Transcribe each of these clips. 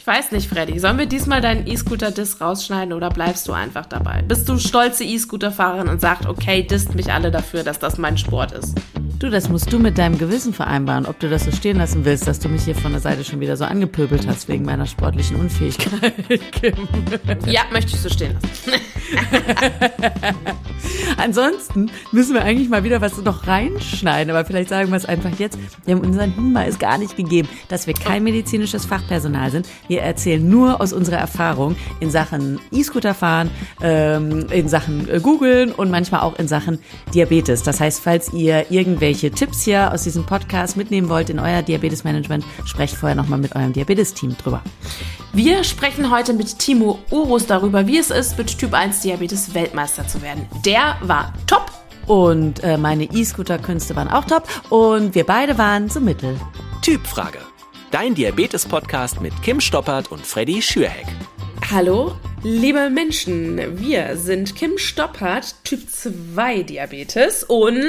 weiß nicht, Freddy. Sollen wir diesmal deinen E-Scooter-Diss rausschneiden oder bleibst du einfach dabei? Bist du stolze E-Scooter-Fahrerin und sagst, okay, disst mich alle dafür, dass das mein Sport ist? Du, das musst du mit deinem Gewissen vereinbaren, ob du das so stehen lassen willst, dass du mich hier von der Seite schon wieder so angepöbelt hast wegen meiner sportlichen Unfähigkeit. Ja, möchte ich so stehen lassen. Ansonsten müssen wir eigentlich mal wieder was noch reinschneiden, aber vielleicht sagen wir es einfach jetzt. Wir haben unseren Hinweis gar nicht gegeben, dass wir kein medizinisches Fachpersonal sind. Wir erzählen nur aus unserer Erfahrung in Sachen E-Scooter fahren, in Sachen Googlen und manchmal auch in Sachen Diabetes. Das heißt, falls ihr irgendwelche Tipps hier aus diesem Podcast mitnehmen wollt in euer Diabetesmanagement, sprecht vorher nochmal mit eurem Diabetes-Team drüber. Wir sprechen heute mit Timo Urus darüber, wie es ist, mit Typ 1 Diabetes Weltmeister zu werden. Der war top. Und meine E-Scooter-Künste waren auch top. Und wir beide waren so mittel. Typfrage. Dein Diabetes-Podcast mit Kim Stoppert und Freddy Schürheck. Hallo, liebe Menschen. Wir sind Kim Stoppert, Typ 2 Diabetes und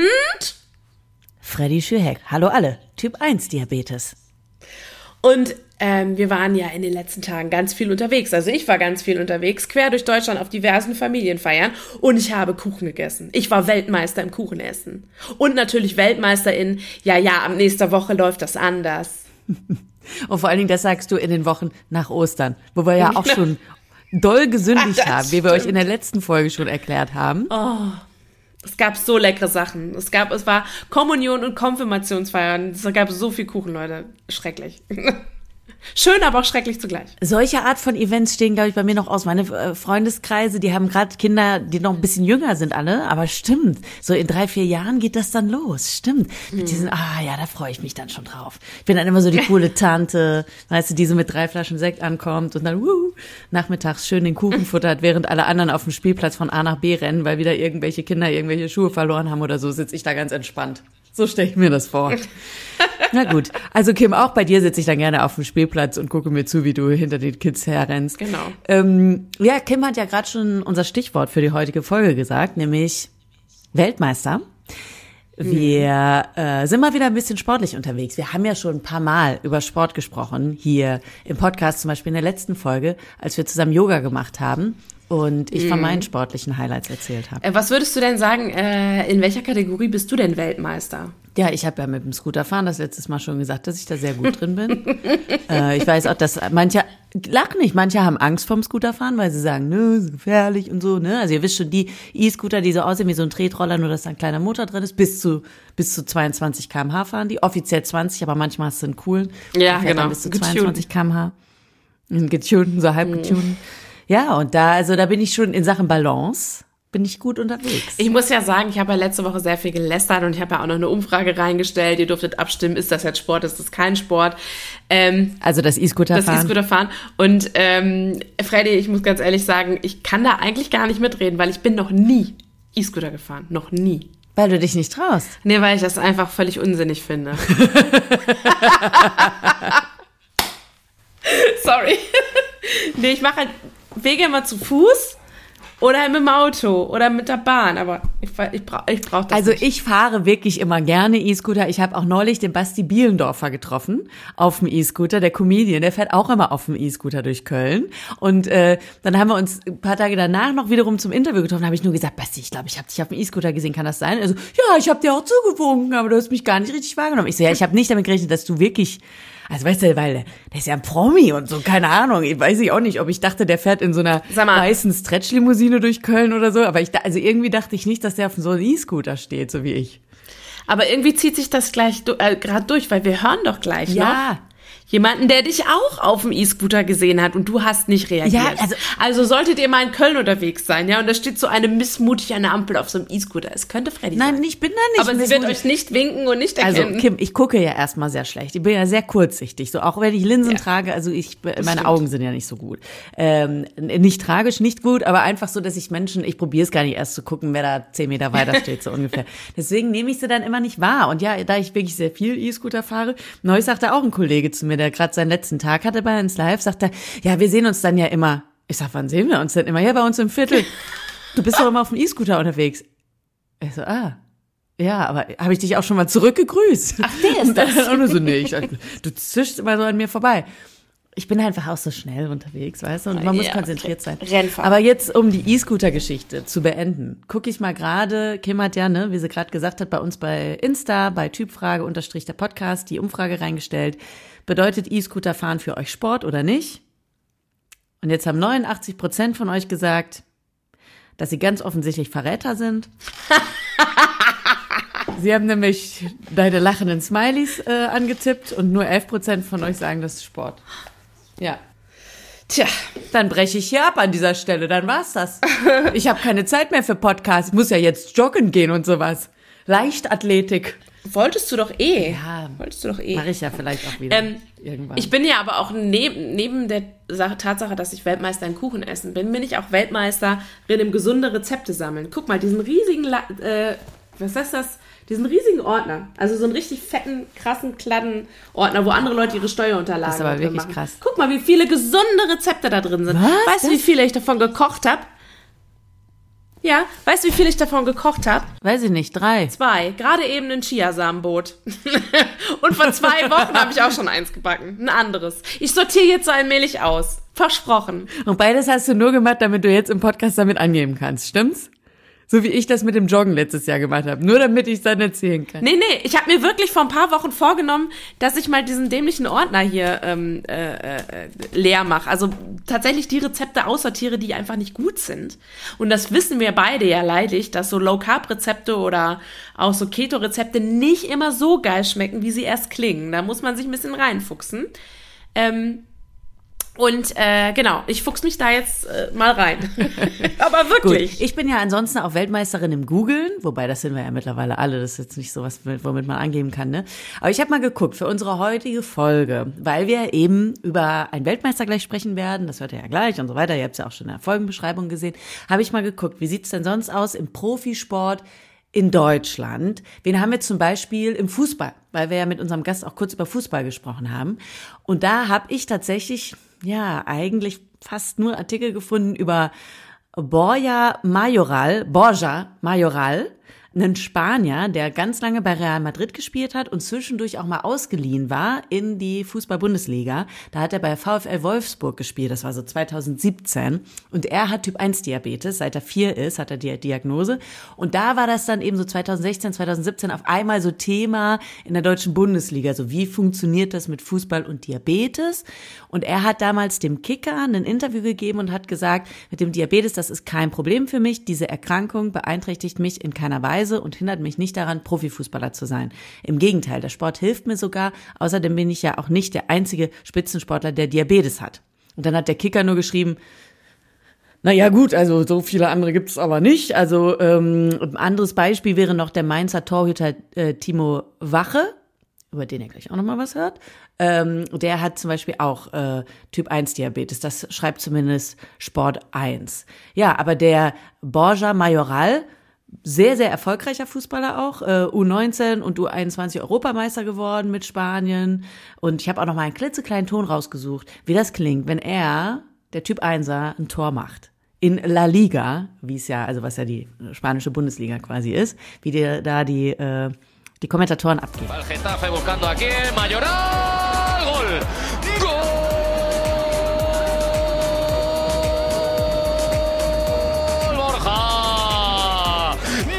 Freddy Schürheck. Hallo alle, Typ 1 Diabetes. Und wir waren ja in den letzten Tagen ganz viel unterwegs. Also ich war ganz viel unterwegs, quer durch Deutschland auf diversen Familienfeiern. Und ich habe Kuchen gegessen. Ich war Weltmeister im Kuchenessen. Und natürlich Weltmeister in, ab nächster Woche läuft das anders. Und vor allen Dingen, das sagst du in den Wochen nach Ostern, wo wir ja auch schon doll gesündigt haben, wie wir euch in der letzten Folge schon erklärt haben. Oh, es gab so leckere Sachen. Es war Kommunion und Konfirmationsfeiern. Es gab so viel Kuchen, Leute. Schrecklich. Schön, aber auch schrecklich zugleich. Solche Art von Events stehen, glaube ich, bei mir noch aus. Meine Freundeskreise, die haben gerade Kinder, die noch ein bisschen jünger sind alle. Aber stimmt, so in 3-4 Jahren geht das dann los. Stimmt. Mit diesen, da freue ich mich dann schon drauf. Ich bin dann immer so die coole Tante, weißt du, die so mit 3 Flaschen Sekt ankommt und dann nachmittags schön den Kuchen futtert, während alle anderen auf dem Spielplatz von A nach B rennen, weil wieder irgendwelche Kinder irgendwelche Schuhe verloren haben oder so, sitze ich da ganz entspannt. So stelle ich mir das vor. Na gut, also Kim, auch bei dir sitze ich dann gerne auf dem Spielplatz und gucke mir zu, wie du hinter den Kids herrennst. Genau. Kim hat ja gerade schon unser Stichwort für die heutige Folge gesagt, nämlich Weltmeister. Wir sind mal wieder ein bisschen sportlich unterwegs. Wir haben ja schon ein paar Mal über Sport gesprochen, hier im Podcast, zum Beispiel in der letzten Folge, als wir zusammen Yoga gemacht haben. Und ich von meinen sportlichen Highlights erzählt habe. Was würdest du denn sagen, in welcher Kategorie bist du denn Weltmeister? Ja, ich habe ja mit dem Scooterfahren das letztes Mal schon gesagt, dass ich da sehr gut drin bin. Ich weiß auch, dass manche haben Angst vorm Scooterfahren, weil sie sagen, ist gefährlich und so, ne? Also ihr wisst schon, die E-Scooter, die so aussehen wie so ein Tretroller, nur dass da ein kleiner Motor drin ist, bis zu 22 km/h fahren die. Offiziell 20, aber manchmal hast du einen coolen. Ja, genau. Bis zu 22 km/h. Getunten, so halb getunten. Ja, und da bin ich schon in Sachen Balance, bin ich gut unterwegs. Ich muss ja sagen, ich habe ja letzte Woche sehr viel gelästert und ich habe ja auch noch eine Umfrage reingestellt. Ihr durftet abstimmen, ist das jetzt Sport, ist das kein Sport? Also das E-Scooterfahren. Das E-Scooterfahren. Und Freddy, ich muss ganz ehrlich sagen, ich kann da eigentlich gar nicht mitreden, weil ich bin noch nie E-Scooter gefahren. Noch nie. Weil du dich nicht traust? Nee, weil ich das einfach völlig unsinnig finde. Sorry. Nee, ich mache halt Wege immer zu Fuß oder mit dem Auto oder mit der Bahn, aber ich brauche das Also nicht. ich fahre wirklich immer gerne E-Scooter. Ich habe auch neulich den Basti Bielendorfer getroffen auf dem E-Scooter, der Comedian, der fährt auch immer auf dem E-Scooter durch Köln. Und dann haben wir uns ein paar Tage danach noch wiederum zum Interview getroffen. Da habe ich nur gesagt, Basti, ich glaube, ich habe dich auf dem E-Scooter gesehen, kann das sein? Also, ja, ich habe dir auch zugewunken, aber du hast mich gar nicht richtig wahrgenommen. Ich so, ja, ich habe nicht damit gerechnet, dass du wirklich... Also weißt du, weil der ist ja ein Promi und so, keine Ahnung. Ich weiß auch nicht, ob ich dachte, der fährt in so einer weißen Stretch-Limousine durch Köln oder so. Aber irgendwie dachte ich nicht, dass der auf so einem E-Scooter steht, so wie ich. Aber irgendwie zieht sich das gleich gerade durch, weil wir hören doch gleich noch jemanden, der dich auch auf dem E-Scooter gesehen hat und du hast nicht reagiert. Ja, also solltet ihr mal in Köln unterwegs sein, ja, und da steht so eine missmutig an der Ampel auf so einem E-Scooter. Es könnte Freddy sein. Nein, ich bin da nicht. Aber sie wird euch nicht winken und nicht erkennen. Also Kim, ich gucke ja erstmal sehr schlecht. Ich bin ja sehr kurzsichtig. So, auch wenn ich Linsen trage, also meine Augen sind ja nicht so gut. Nicht tragisch, nicht gut, aber einfach so, dass ich probiere es gar nicht erst zu gucken, wer da 10 Meter weiter steht, so ungefähr. Deswegen nehme ich sie dann immer nicht wahr. Und ja, da ich wirklich sehr viel E-Scooter fahre, neulich sagte auch ein Kollege zu mir, der gerade seinen letzten Tag hatte bei uns live, sagt er, ja, wir sehen uns dann ja immer. Ich sag, wann sehen wir uns denn immer? Ja, bei uns im Viertel. Du bist doch immer auf dem E-Scooter unterwegs. Ich so, ja, aber habe ich dich auch schon mal zurückgegrüßt? Ach, der ist das. Und nur so, nee, du zischst immer so an mir vorbei. Ich bin einfach auch so schnell unterwegs, weißt du, und man muss konzentriert sein. Rennfahrer. Aber jetzt, um die E-Scooter-Geschichte zu beenden, gucke ich mal gerade, Kim hat ja, ne, wie sie gerade gesagt hat, bei uns bei Insta, bei Typfrage _ der Podcast, die Umfrage reingestellt. Bedeutet E-Scooter fahren für euch Sport oder nicht? Und jetzt haben 89% von euch gesagt, dass sie ganz offensichtlich Verräter sind. Sie haben nämlich deine lachenden Smileys angetippt und nur 11% von euch sagen, das ist Sport. Ja. Tja. Dann breche ich hier ab an dieser Stelle, dann war's das. Ich habe keine Zeit mehr für Podcasts, ich muss ja jetzt joggen gehen und sowas. Leichtathletik. Wolltest du doch eh. Ja, Wolltest du doch eh. mache ich ja vielleicht auch wieder irgendwann. Ich bin ja aber auch neben der Tatsache, dass ich Weltmeister im Kuchenessen bin ich auch Weltmeisterin im gesunde Rezepte sammeln. Guck mal, diesen riesigen, was ist das? Diesen riesigen Ordner. Also so einen richtig fetten, krassen Kladden-Ordner, wo andere Leute ihre Steuerunterlagen Das ist aber wirklich machen. krass. Guck mal, wie viele gesunde Rezepte da drin sind. Was? Weißt du, wie viele ich davon gekocht habe? Ja, weißt du, wie viel ich davon gekocht habe? Weiß ich nicht, 3. 2. Gerade eben ein Chiasamenbrot. Und vor 2 Wochen habe ich auch schon eins gebacken. Ein anderes. Ich sortiere jetzt so allmählich aus. Versprochen. Und beides hast du nur gemacht, damit du jetzt im Podcast damit angeben kannst, stimmt's? So wie ich das mit dem Joggen letztes Jahr gemacht habe. Nur damit ich es dann erzählen kann. Nee, ich habe mir wirklich vor ein paar Wochen vorgenommen, dass ich mal diesen dämlichen Ordner hier leer mache. Also tatsächlich die Rezepte aussortiere, die einfach nicht gut sind. Und das wissen wir beide ja leidig, dass so Low-Carb-Rezepte oder auch so Keto-Rezepte nicht immer so geil schmecken, wie sie erst klingen. Da muss man sich ein bisschen reinfuchsen. Genau, ich fuchs mich da jetzt mal rein. Aber wirklich. Gut. Ich bin ja ansonsten auch Weltmeisterin im Googlen, wobei das sind wir ja mittlerweile alle, das ist jetzt nicht so was, womit man angeben kann, ne? Aber ich habe mal geguckt für unsere heutige Folge, weil wir eben über einen Weltmeister gleich sprechen werden, das hört ihr ja gleich und so weiter, ihr habt es ja auch schon in der Folgenbeschreibung gesehen, habe ich mal geguckt, wie sieht's denn sonst aus im Profisport in Deutschland? Wen haben wir zum Beispiel im Fußball? Weil wir ja mit unserem Gast auch kurz über Fußball gesprochen haben. Und da habe ich tatsächlich, ja, eigentlich fast nur Artikel gefunden über Borja Mayoral, einen Spanier, der ganz lange bei Real Madrid gespielt hat und zwischendurch auch mal ausgeliehen war in die Fußball-Bundesliga. Da hat er bei VfL Wolfsburg gespielt, das war so 2017. Und er hat Typ-1-Diabetes, seit er 4 ist, hat er die Diagnose. Und da war das dann eben so 2016, 2017 auf einmal so Thema in der deutschen Bundesliga. So, wie funktioniert das mit Fußball und Diabetes? Und er hat damals dem Kicker ein Interview gegeben und hat gesagt, mit dem Diabetes, das ist kein Problem für mich. Diese Erkrankung beeinträchtigt mich in keiner Weise und hindert mich nicht daran, Profifußballer zu sein. Im Gegenteil, der Sport hilft mir sogar. Außerdem bin ich ja auch nicht der einzige Spitzensportler, der Diabetes hat. Und dann hat der Kicker nur geschrieben, naja gut, also so viele andere gibt es aber nicht. Also ein anderes Beispiel wäre noch der Mainzer Torhüter Timo Wache, über den ihr gleich auch nochmal was hört. Der hat zum Beispiel auch Typ-1-Diabetes. Das schreibt zumindest Sport 1. Ja, aber der Borja Mayoral, sehr, sehr erfolgreicher Fußballer auch, U19 und U21 Europameister geworden mit Spanien. Und ich habe auch noch mal einen klitzekleinen Ton rausgesucht, wie das klingt, wenn er, der Typ 1er, ein Tor macht. In La Liga, wie es ja, also was ja die spanische Bundesliga quasi ist, wie die Kommentatoren abgehen. Getafe buscando aquí Mayoral, Gol! Gol! Borja!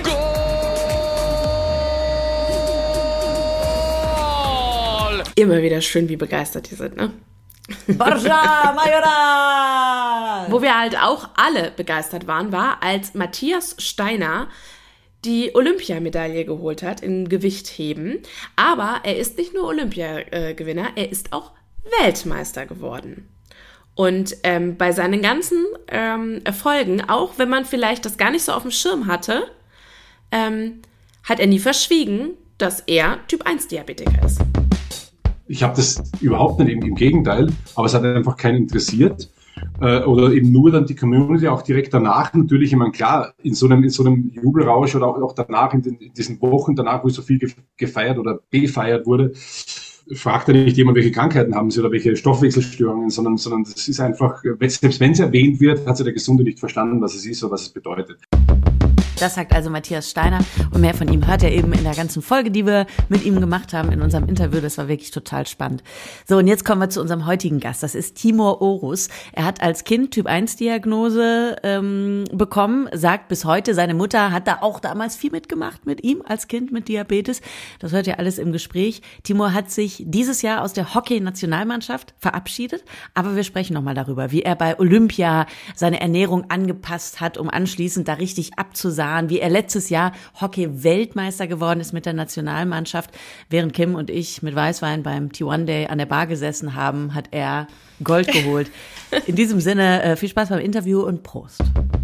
Gol! Immer wieder schön, wie begeistert die sind, ne? Borja Mayoral! Wo wir halt auch alle begeistert waren, war, als Matthias Steiner die Olympiamedaille geholt hat im Gewichtheben. Aber er ist nicht nur Olympiagewinner, er ist auch Weltmeister geworden. Und bei seinen ganzen Erfolgen, auch wenn man vielleicht das gar nicht so auf dem Schirm hatte, hat er nie verschwiegen, dass er Typ-1-Diabetiker ist. Ich habe das überhaupt nicht, im Gegenteil, aber es hat einfach keinen interessiert. Oder eben nur dann die Community auch direkt danach. Natürlich, ich meine, klar, in so einem Jubelrausch oder auch danach, in diesen Wochen danach, wo so viel gefeiert oder befeiert wurde, fragt ja nicht jemand, welche Krankheiten haben sie oder welche Stoffwechselstörungen, sondern das ist einfach, selbst wenn es erwähnt wird, hat ja der Gesunde nicht verstanden, was es ist oder was es bedeutet. Das sagt also Matthias Steiner. Und mehr von ihm hört ihr eben in der ganzen Folge, die wir mit ihm gemacht haben in unserem Interview. Das war wirklich total spannend. So, und jetzt kommen wir zu unserem heutigen Gast. Das ist Timur Orus. Er hat als Kind Typ-1-Diagnose bekommen, sagt bis heute, seine Mutter hat da auch damals viel mitgemacht mit ihm als Kind mit Diabetes. Das hört ihr alles im Gespräch. Timur hat sich dieses Jahr aus der Hockey-Nationalmannschaft verabschiedet. Aber wir sprechen nochmal darüber, wie er bei Olympia seine Ernährung angepasst hat, um anschließend da richtig abzusahen, wie er letztes Jahr Hockey-Weltmeister geworden ist mit der Nationalmannschaft. Während Kim und ich mit Weißwein beim T1 Day an der Bar gesessen haben, hat er Gold geholt. In diesem Sinne, viel Spaß beim Interview und Prost.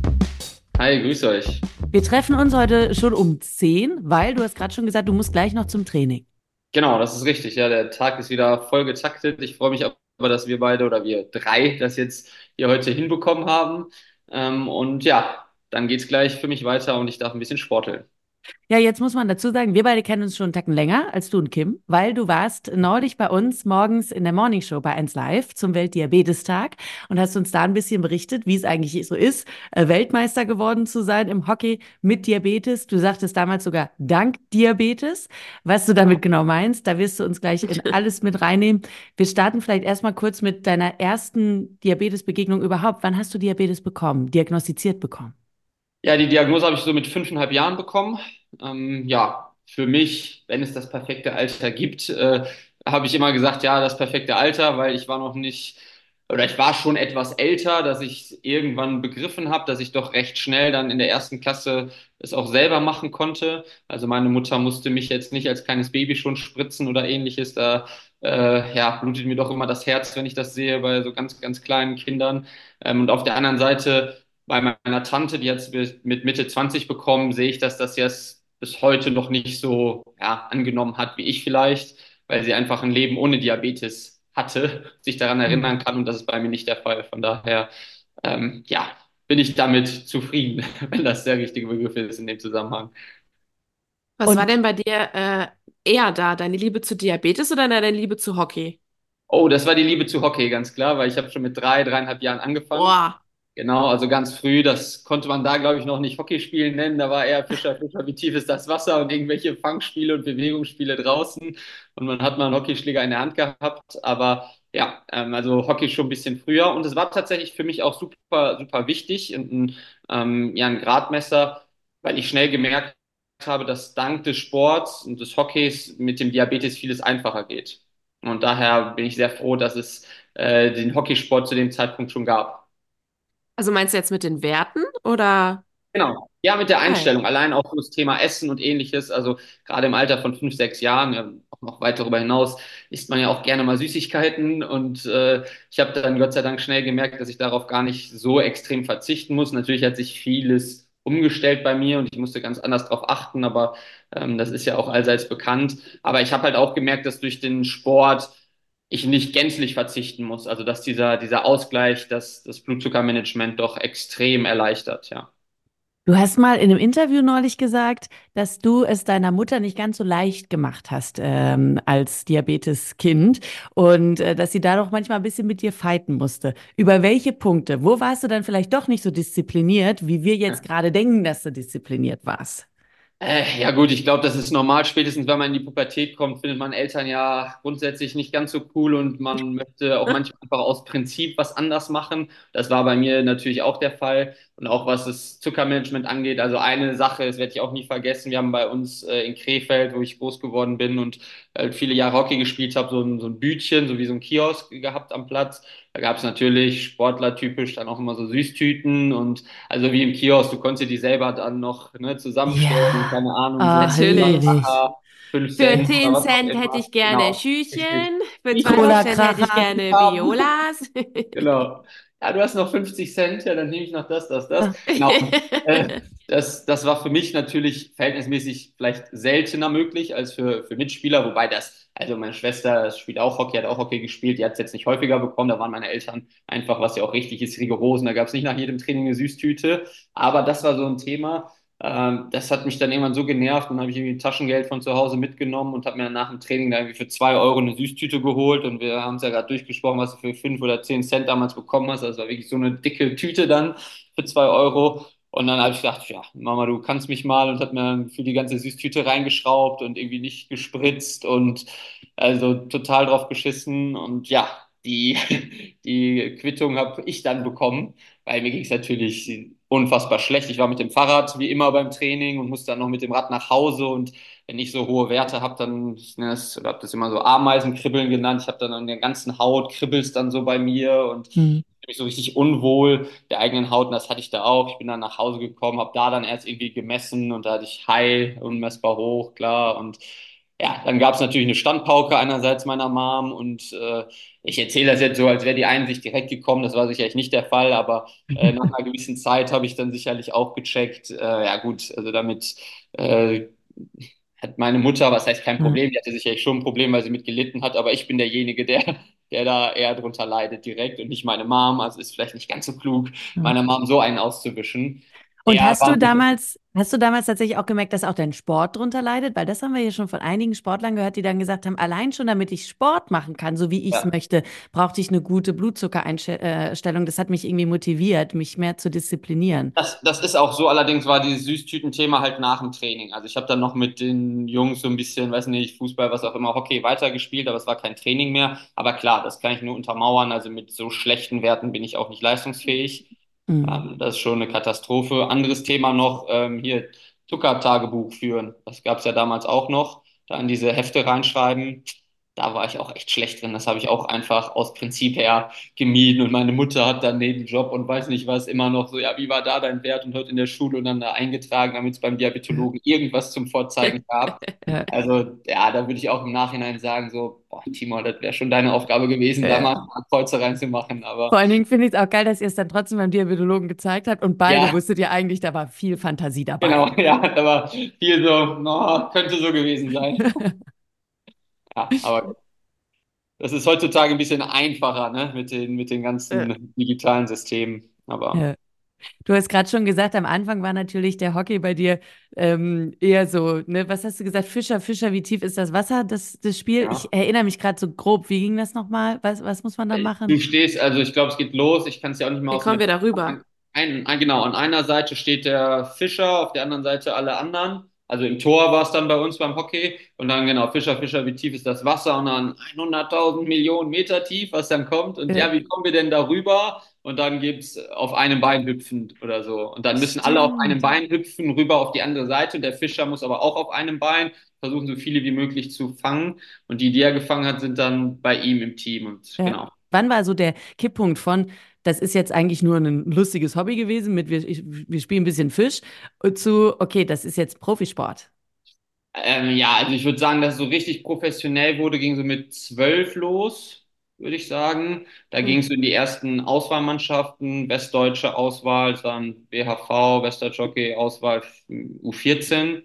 Hi, grüß euch. Wir treffen uns heute schon um 10, weil du hast gerade schon gesagt, du musst gleich noch zum Training. Genau, das ist richtig. Ja, der Tag ist wieder voll getaktet. Ich freue mich aber, dass wir beide oder wir drei das jetzt hier heute hinbekommen haben. Und ja, dann geht's gleich für mich weiter und ich darf ein bisschen sporteln. Ja, jetzt muss man dazu sagen, wir beide kennen uns schon einen Tacken länger als du und Kim, weil du warst neulich bei uns morgens in der Morningshow bei 1 Live zum Weltdiabetestag und hast uns da ein bisschen berichtet, wie es eigentlich so ist, Weltmeister geworden zu sein im Hockey mit Diabetes. Du sagtest damals sogar dank Diabetes. Was du damit genau meinst, da wirst du uns gleich in alles mit reinnehmen. Wir starten vielleicht erstmal kurz mit deiner ersten Diabetesbegegnung überhaupt. Wann hast du Diabetes bekommen, diagnostiziert bekommen? Ja, die Diagnose habe ich so mit 5,5 Jahren bekommen. Ja, für mich, wenn es das perfekte Alter gibt, habe ich immer gesagt, ja, das perfekte Alter, weil ich war noch nicht, oder ich war schon etwas älter, dass ich irgendwann begriffen habe, dass ich doch recht schnell dann in der ersten Klasse es auch selber machen konnte. Also meine Mutter musste mich jetzt nicht als kleines Baby schon spritzen oder ähnliches. Da ja, blutet mir doch immer das Herz, wenn ich das sehe bei so ganz, ganz kleinen Kindern. Und auf der anderen Seite bei meiner Tante, die hat es mit Mitte 20 bekommen, sehe ich, dass das jetzt bis heute noch nicht so ja, angenommen hat wie ich vielleicht, weil sie einfach ein Leben ohne Diabetes hatte, sich daran erinnern kann und das ist bei mir nicht der Fall. Von daher, ja, bin ich damit zufrieden, wenn das der richtige Begriff ist in dem Zusammenhang. Was Und war denn bei dir eher da? Deine Liebe zu Diabetes oder deine Liebe zu Hockey? Oh, das war die Liebe zu Hockey, ganz klar, weil ich habe schon mit 3,5 Jahren angefangen. Boah. Genau, also ganz früh, das konnte man da, glaube ich, noch nicht Hockeyspielen nennen. Da war eher Fischer, Fischer, wie tief ist das Wasser und irgendwelche Fangspiele und Bewegungsspiele draußen. Und man hat mal einen Hockeyschläger in der Hand gehabt. Aber ja, also Hockey schon ein bisschen früher. Und es war tatsächlich für mich auch super, super wichtig und ja, ein Gradmesser, weil ich schnell gemerkt habe, dass dank des Sports und des Hockeys mit dem Diabetes vieles einfacher geht. Und daher bin ich sehr froh, dass es den Hockeysport zu dem Zeitpunkt schon gab. Also meinst du jetzt mit den Werten oder? Genau. Ja, mit der Ah, ja. Einstellung, allein auch für das Thema Essen und ähnliches, also gerade im Alter von 5, 6 Jahren, ja, auch noch weit darüber hinaus, isst man ja auch gerne mal Süßigkeiten und ich habe dann Gott sei Dank schnell gemerkt, dass ich darauf gar nicht so extrem verzichten muss. Natürlich hat sich vieles umgestellt bei mir und ich musste ganz anders darauf achten, aber das ist ja auch allseits bekannt. Aber ich habe halt auch gemerkt, dass durch den Sport ich nicht gänzlich verzichten muss, also dass dieser Ausgleich, das Blutzuckermanagement doch extrem erleichtert, ja. du hast mal in einem Interview neulich gesagt, dass du es deiner Mutter nicht ganz so leicht gemacht hast als Diabeteskind und dass sie da doch manchmal ein bisschen mit dir fighten musste. Über welche Punkte? Wo warst du dann vielleicht doch nicht so diszipliniert, wie wir jetzt gerade denken, dass du diszipliniert warst? Ja gut, ich glaube, das ist normal. Spätestens wenn man in die Pubertät kommt, findet man Eltern ja grundsätzlich nicht ganz so cool und man möchte auch manchmal einfach aus Prinzip was anders machen. Das war bei mir natürlich auch der Fall. Und auch was das Zuckermanagement angeht. Also eine Sache, das werde ich auch nie vergessen. Wir haben bei uns in Krefeld, wo ich groß geworden bin und viele Jahre Hockey gespielt habe, so ein Bütchen, so wie so ein Kiosk gehabt am Platz. Da gab es natürlich sportlertypisch dann auch immer so Süßtüten und also wie im Kiosk, du konntest dir die selber dann noch ne, zusammenstellen, Ja, keine Ahnung, so ah, Natürlich. liebe ich. Kracher, 5 Für Cent oder 10 was auch Cent hätte immer. ich gerne Genau, richtig. Schüchchen, für Ich 20 Cola Cent hätte ich Kracher. gerne haben. Violas. Genau. Ja, du hast noch 50 Cent, ja, dann nehme ich noch das. Genau. Das war für mich natürlich verhältnismäßig vielleicht seltener möglich als für Mitspieler, wobei das, also meine Schwester spielt auch Hockey, hat auch Hockey gespielt, die hat es jetzt nicht häufiger bekommen, da waren meine Eltern einfach, was ja auch richtig ist, rigorosen, da gab es nicht nach jedem Training eine Süßtüte, aber das war so ein Thema, das hat mich dann irgendwann so genervt und habe ich irgendwie Taschengeld von zu Hause mitgenommen und habe mir dann nach dem Training da irgendwie für 2 € eine Süßtüte geholt und wir haben es ja gerade durchgesprochen, was du für 5 oder 10 Cent damals bekommen hast. Also das war wirklich so eine dicke Tüte dann für 2 €. Und dann habe ich gedacht, ja, Mama, du kannst mich mal und hat mir für die ganze Süßtüte reingeschraubt und irgendwie nicht gespritzt und also total drauf geschissen. Und ja, die, die Quittung habe ich dann bekommen, weil mir ging es natürlich unfassbar schlecht. Ich war mit dem Fahrrad wie immer beim Training und musste dann noch mit dem Rad nach Hause. Und wenn ich so hohe Werte habe, dann, ich nenne das, oder habe das immer so Ameisenkribbeln genannt. Ich habe dann an der ganzen Haut kribbelst dann so bei mir und Hm. mich so richtig unwohl der eigenen Haut. Und das hatte ich da auch. Ich bin dann nach Hause gekommen, habe da dann erst irgendwie gemessen und da hatte ich High, unmessbar hoch, klar. Und ja, dann gab es natürlich eine Standpauke einerseits meiner Mom und ich erzähle das jetzt so, als wäre die Einsicht direkt gekommen. Das war sicherlich nicht der Fall, aber nach einer gewissen Zeit habe ich dann sicherlich auch gecheckt. Ja gut, also damit äh, hat meine Mutter, was heißt kein Ja. Problem, die hatte sicherlich schon ein Problem, weil sie mit gelitten hat, aber ich bin derjenige, der da eher drunter leidet direkt und nicht meine Mom. Also ist vielleicht nicht ganz so klug, Ja. meiner Mom so einen auszuwischen. Und Ja, war hast du damals tatsächlich auch gemerkt, dass auch dein Sport drunter leidet? Weil das haben wir hier schon von einigen Sportlern gehört, die dann gesagt haben, allein schon damit ich Sport machen kann, so wie ich es ja. möchte, brauchte ich eine gute Blutzuckereinstellung. Das hat mich irgendwie motiviert, mich mehr zu disziplinieren. Das ist auch so, allerdings war dieses Süßtüten-Thema halt nach dem Training. Also ich habe dann noch mit den Jungs so ein bisschen, weiß nicht, Fußball, was auch immer, Hockey weitergespielt, aber es war kein Training mehr. Aber klar, das kann ich nur untermauern. Also mit so schlechten Werten bin ich auch nicht leistungsfähig. Mhm. Das ist schon eine Katastrophe. Anderes Thema noch, hier Zuckertagebuch führen. Das gab es ja damals auch noch. Da in diese Hefte reinschreiben. Da war ich auch echt schlecht drin. Das habe ich auch einfach aus Prinzip her gemieden. Und meine Mutter hat dann neben Job und weiß nicht was immer noch so, ja, wie war da dein Wert und heute in der Schule und dann da eingetragen, damit es beim Diabetologen irgendwas zum Vorzeigen gab. Ja, Also ja, da würde ich auch im Nachhinein sagen, so, boah, Timo, das wäre schon deine Aufgabe gewesen, da ja. mal ein paar Kreuze reinzumachen. Aber Vor allen Dingen finde ich es auch geil, dass ihr es dann trotzdem beim Diabetologen gezeigt habt und beide ja, wusstet ihr eigentlich, da war viel Fantasie dabei. genau, ja, da war viel so, no, könnte so gewesen sein. Ja, aber das ist heutzutage ein bisschen einfacher, ne, mit den Ja. ganzen digitalen Systemen. Aber Ja. Du hast gerade schon gesagt, am Anfang war natürlich der Hockey bei dir eher so, ne? Was hast du gesagt? Fischer, Fischer, wie tief ist das Wasser, das Spiel? ja. Ich erinnere mich gerade so grob. Wie ging das nochmal? Was muss man da Du machen? stehst, also ich glaube, es geht los. Ich kann es ja auch nicht mehr Wie aus dem kommen wir Kopf. darüber? Genau, an einer Seite steht der Fischer, auf der anderen Seite alle anderen. Also im Tor war es dann bei uns beim Hockey. Und dann genau, Fischer, Fischer, wie tief ist das Wasser? Und dann 100.000 Millionen Meter tief, was dann kommt. Und Ja, ja, wie kommen wir denn darüber? Und dann gibt's auf einem Bein hüpfend oder so. Und dann müssen alle auf einem stimmt. Bein hüpfen, rüber auf die andere Seite. Und der Fischer muss aber auch auf einem Bein versuchen, so viele wie möglich zu fangen. Und die er gefangen hat, sind dann bei ihm im Team. Und Ja. genau. Wann war so der Kipppunkt von, das ist jetzt eigentlich nur ein lustiges Hobby gewesen, mit wir spielen ein bisschen Fisch, zu, okay, das ist jetzt Profisport. Ja, also ich würde sagen, dass es so richtig professionell wurde, ging so mit 12 los, würde ich sagen. Da ging Hm. es so in die ersten Auswahlmannschaften, westdeutsche Auswahl, es waren BHV, Westdeutsche Hockey Auswahl U14.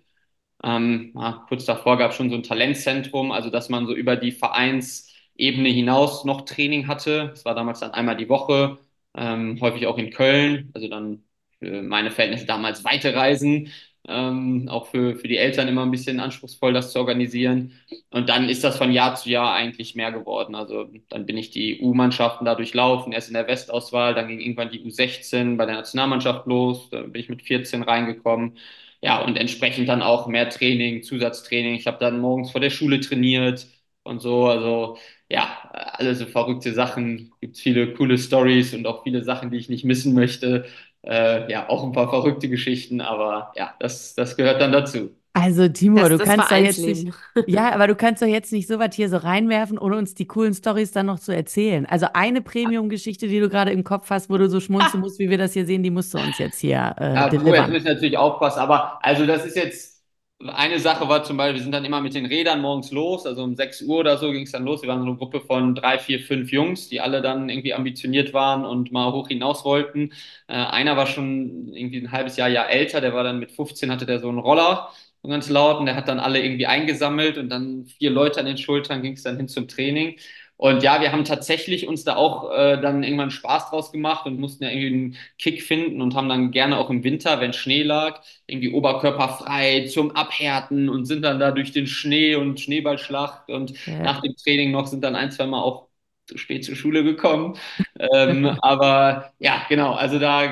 Ja, kurz davor gab es schon so ein Talentzentrum, also dass man so über die Vereinsebene hinaus noch Training hatte. Es war damals dann einmal die Woche, häufig auch in Köln, also dann für meine Verhältnisse damals weite Reisen, auch für die Eltern immer ein bisschen anspruchsvoll, das zu organisieren. Und dann ist das von Jahr zu Jahr eigentlich mehr geworden. Also dann bin ich die U-Mannschaften da durchlaufen, erst in der Westauswahl, dann ging irgendwann die U16 bei der Nationalmannschaft los, da bin ich mit 14 reingekommen. Ja, und entsprechend dann auch mehr Training, Zusatztraining. Ich habe dann morgens vor der Schule trainiert und so. Also ja, alle so verrückte Sachen. Gibt viele coole Stories und auch viele Sachen, die ich nicht missen möchte. Ja, auch ein paar verrückte Geschichten, aber ja, das gehört dann dazu. Also, Timo, du Das kannst doch jetzt nicht, Vereinsleben. ja, aber du kannst doch jetzt nicht so was hier so reinwerfen, ohne uns die coolen Stories dann noch zu erzählen. Also eine Premium-Geschichte, die du gerade im Kopf hast, wo du so schmunzeln musst, wie wir das hier sehen, die musst du uns jetzt hier Ja, du, jetzt delivern. müssen wir natürlich aufpassen, aber also das ist jetzt, eine Sache war zum Beispiel, wir sind dann immer mit den Rädern morgens los, also um 6 Uhr oder so ging es dann los. Wir waren so eine Gruppe von 3, 4, 5 Jungs, die alle dann irgendwie ambitioniert waren und mal hoch hinaus wollten. Einer war schon irgendwie ein halbes Jahr älter, der war dann mit 15, hatte der so einen Roller, so ganz laut, und der hat dann alle irgendwie eingesammelt und dann 4 Leute an den Schultern ging es dann hin zum Training. Und ja, wir haben tatsächlich uns da auch dann irgendwann Spaß draus gemacht und mussten ja irgendwie einen Kick finden und haben dann gerne auch im Winter, wenn Schnee lag, irgendwie oberkörperfrei zum Abhärten und sind dann da durch den Schnee und Schneeballschlacht und Ja. nach dem Training noch sind dann ein, zwei Mal auch zu spät zur Schule gekommen. Aber ja, genau, also da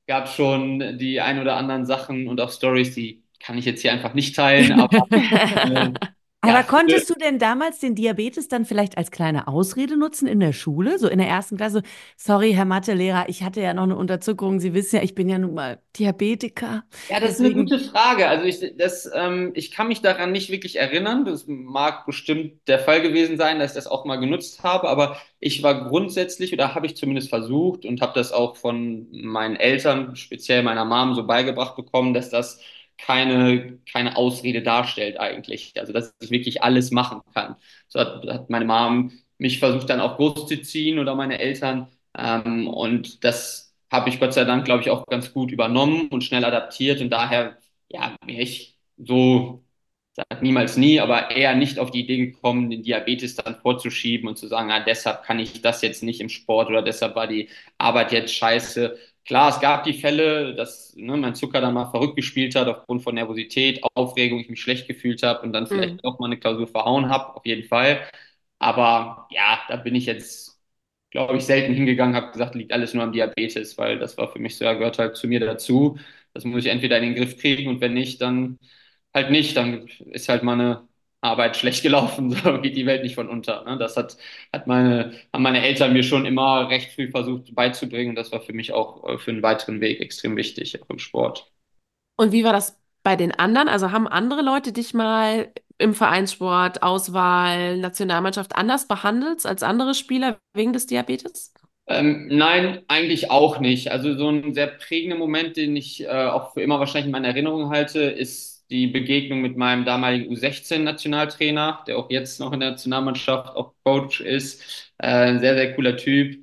gab schon die ein oder anderen Sachen und auch Stories, die kann ich jetzt hier einfach nicht teilen, aber äh, Aber ja, konntest du denn damals den Diabetes dann vielleicht als kleine Ausrede nutzen in der Schule, so in der ersten Klasse? Sorry, Herr Mathelehrer, ich hatte ja noch eine Unterzuckerung. Sie wissen ja, ich bin ja nun mal Diabetiker. ja, das ist eine Deswegen, gute Frage. Also ich kann mich daran nicht wirklich erinnern. Das mag bestimmt der Fall gewesen sein, dass ich das auch mal genutzt habe, aber ich war grundsätzlich, oder habe ich zumindest versucht und habe das auch von meinen Eltern, speziell meiner Mom, so beigebracht bekommen, dass das keine Ausrede darstellt eigentlich. Also dass ich wirklich alles machen kann. So hat meine Mom mich versucht dann auch großzuziehen oder meine Eltern. Und das habe ich Gott sei Dank, glaube ich, auch ganz gut übernommen und schnell adaptiert. Und daher, ja, wäre ich so, sag niemals nie, aber eher nicht auf die Idee gekommen, den Diabetes dann vorzuschieben und zu sagen, ah, deshalb kann ich das jetzt nicht im Sport oder deshalb war die Arbeit jetzt scheiße. Klar, es gab die Fälle, dass mein Zucker dann mal verrückt gespielt hat aufgrund von Nervosität, Aufregung, ich mich schlecht gefühlt habe und dann Mhm. vielleicht auch mal eine Klausur verhauen habe, auf jeden Fall. Aber ja, da bin ich jetzt, glaube ich, selten hingegangen, habe gesagt, liegt alles nur am Diabetes, weil das war für mich so, ja, gehört halt zu mir dazu. Das muss ich entweder in den Griff kriegen und wenn nicht, dann halt nicht. Dann ist halt meine Arbeit schlecht gelaufen, so geht die Welt nicht von unter. Ne? Haben meine Eltern mir schon immer recht früh versucht beizubringen. Das war für mich auch für einen weiteren Weg extrem wichtig, auch im Sport. Und wie war das bei den anderen? Also haben andere Leute dich mal im Vereinssport, Auswahl, Nationalmannschaft anders behandelt als andere Spieler wegen des Diabetes? Nein, eigentlich auch nicht. Also so ein sehr prägender Moment, den ich auch für immer wahrscheinlich in meiner Erinnerung halte, ist die Begegnung mit meinem damaligen U16-Nationaltrainer, der auch jetzt noch in der Nationalmannschaft auch Coach ist. Ein sehr, sehr cooler Typ.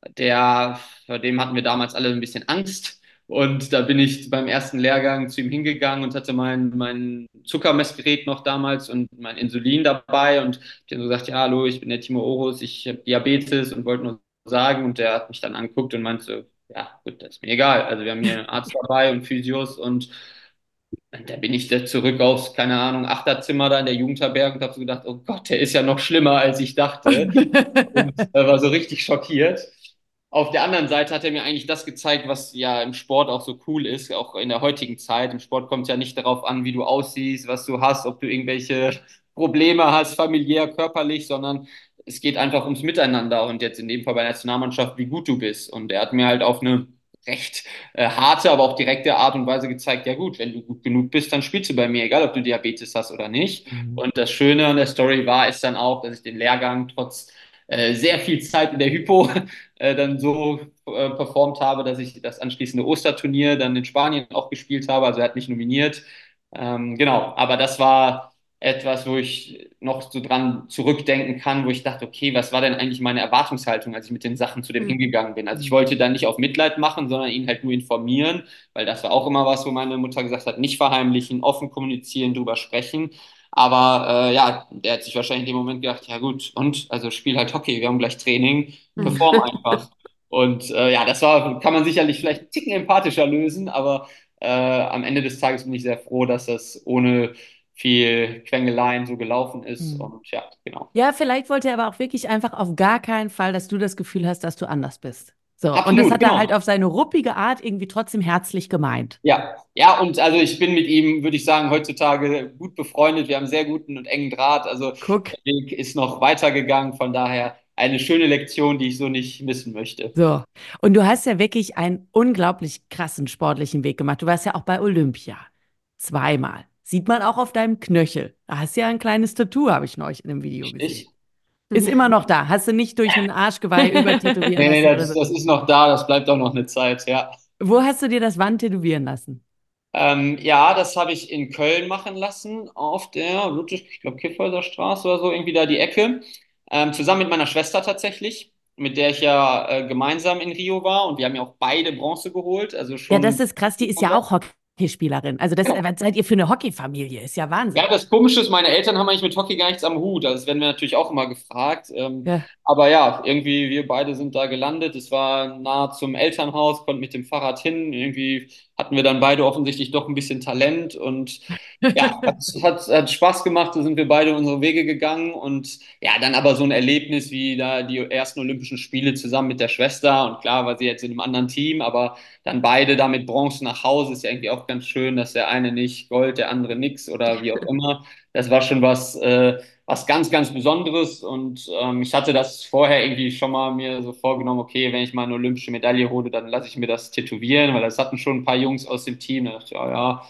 Vor dem hatten wir damals alle ein bisschen Angst. Und da bin ich beim ersten Lehrgang zu ihm hingegangen und hatte mein Zuckermessgerät noch damals und mein Insulin dabei und hab ihm so gesagt, ja, hallo, ich bin der Timo Orus, ich habe Diabetes und wollte nur sagen. Und der hat mich dann angeguckt und meinte, ja, gut, das ist mir egal. Also wir haben hier einen Arzt dabei und Physios und da bin ich da zurück aufs, keine Ahnung, Achterzimmer da in der Jugendherberge und habe so gedacht, oh Gott, der ist ja noch schlimmer, als ich dachte. Und war so richtig schockiert. Auf der anderen Seite hat er mir eigentlich das gezeigt, was ja im Sport auch so cool ist, auch in der heutigen Zeit. Im Sport kommt es ja nicht darauf an, wie du aussiehst, was du hast, ob du irgendwelche Probleme hast, familiär, körperlich, sondern es geht einfach ums Miteinander und jetzt in dem Fall bei der Nationalmannschaft, wie gut du bist. Und er hat mir halt auf eine recht harte, aber auch direkte Art und Weise gezeigt, ja gut, wenn du gut genug bist, dann spielst du bei mir, egal ob du Diabetes hast oder nicht. Mhm. Und das Schöne an der Story war, ist dann auch, dass ich den Lehrgang trotz sehr viel Zeit in der Hypo dann so performt habe, dass ich das anschließende Osterturnier dann in Spanien auch gespielt habe. Also er hat mich nominiert. Genau, aber das war etwas, wo ich noch so dran zurückdenken kann, wo ich dachte, okay, was war denn eigentlich meine Erwartungshaltung, als ich mit den Sachen zu dem Hm. hingegangen bin? Also ich wollte da nicht auf Mitleid machen, sondern ihn halt nur informieren, weil das war auch immer was, wo meine Mutter gesagt hat, nicht verheimlichen, offen kommunizieren, drüber sprechen. Aber ja, der hat sich wahrscheinlich in dem Moment gedacht, ja gut, und also spiel halt Hockey, wir haben gleich Training, perform einfach. Und ja, kann man sicherlich vielleicht einen Ticken empathischer lösen, aber am Ende des Tages bin ich sehr froh, dass das ohne viel Quengeleien so gelaufen ist. Mhm. Und ja, genau. Ja, vielleicht wollte er aber auch wirklich einfach auf gar keinen Fall, dass du das Gefühl hast, dass du anders bist. So, und das Absolut, hat er halt genau. auf seine ruppige Art irgendwie trotzdem herzlich gemeint. Ja, ja, und also ich bin mit ihm, würde ich sagen, heutzutage gut befreundet. Wir haben sehr guten und engen Draht. Also Guck. der Weg ist noch weitergegangen. Von daher eine schöne Lektion, die ich so nicht missen möchte. So. Und du hast ja wirklich einen unglaublich krassen sportlichen Weg gemacht. Du warst ja auch bei Olympia. Zweimal. Sieht man auch auf deinem Knöchel. Da hast du ja ein kleines Tattoo, habe ich neulich in einem Video gesehen. Richtig? Ist immer noch da. Hast du nicht durch ein Arschgeweih übertätowieren Nee, nee, lassen oder so. das ist noch da. Das bleibt auch noch eine Zeit, ja. Wo hast du dir das Wand tätowieren lassen? Ja, das habe ich in Köln machen lassen, auf der Ludwig, ich glaube, Kyffhäuser Straße oder so, irgendwie da die Ecke. Zusammen mit meiner Schwester tatsächlich, mit der ich ja gemeinsam in Rio war und wir haben ja auch beide Bronze geholt, also Ja, das schon. ist krass. Die ist ja auch Hockeyspielerin. Also was seid ihr für eine Hockeyfamilie? Ist ja Ja, Wahnsinn. das Komische ist, meine Eltern haben eigentlich mit Hockey gar nichts am Hut. Also das werden wir natürlich auch immer gefragt. Ja. Aber ja, irgendwie wir beide sind da gelandet. Es war nah zum Elternhaus, konnten mit dem Fahrrad hin. Irgendwie hatten wir dann beide offensichtlich doch ein bisschen Talent und ja, hat Spaß gemacht. So sind wir beide unsere Wege gegangen und ja, dann aber so ein Erlebnis wie da die ersten Olympischen Spiele zusammen mit der Schwester und klar war sie jetzt in einem anderen Team, aber dann beide da mit Bronze nach Hause ist ja irgendwie auch ganz schön, dass der eine nicht Gold, der andere nix oder wie auch immer. Das war schon was ganz, ganz Besonderes und ich hatte das vorher irgendwie schon mal mir so vorgenommen, okay, wenn ich mal eine olympische Medaille hole, dann lasse ich mir das tätowieren, weil das hatten schon ein paar Jungs aus dem Team. Da dachte ich, ja,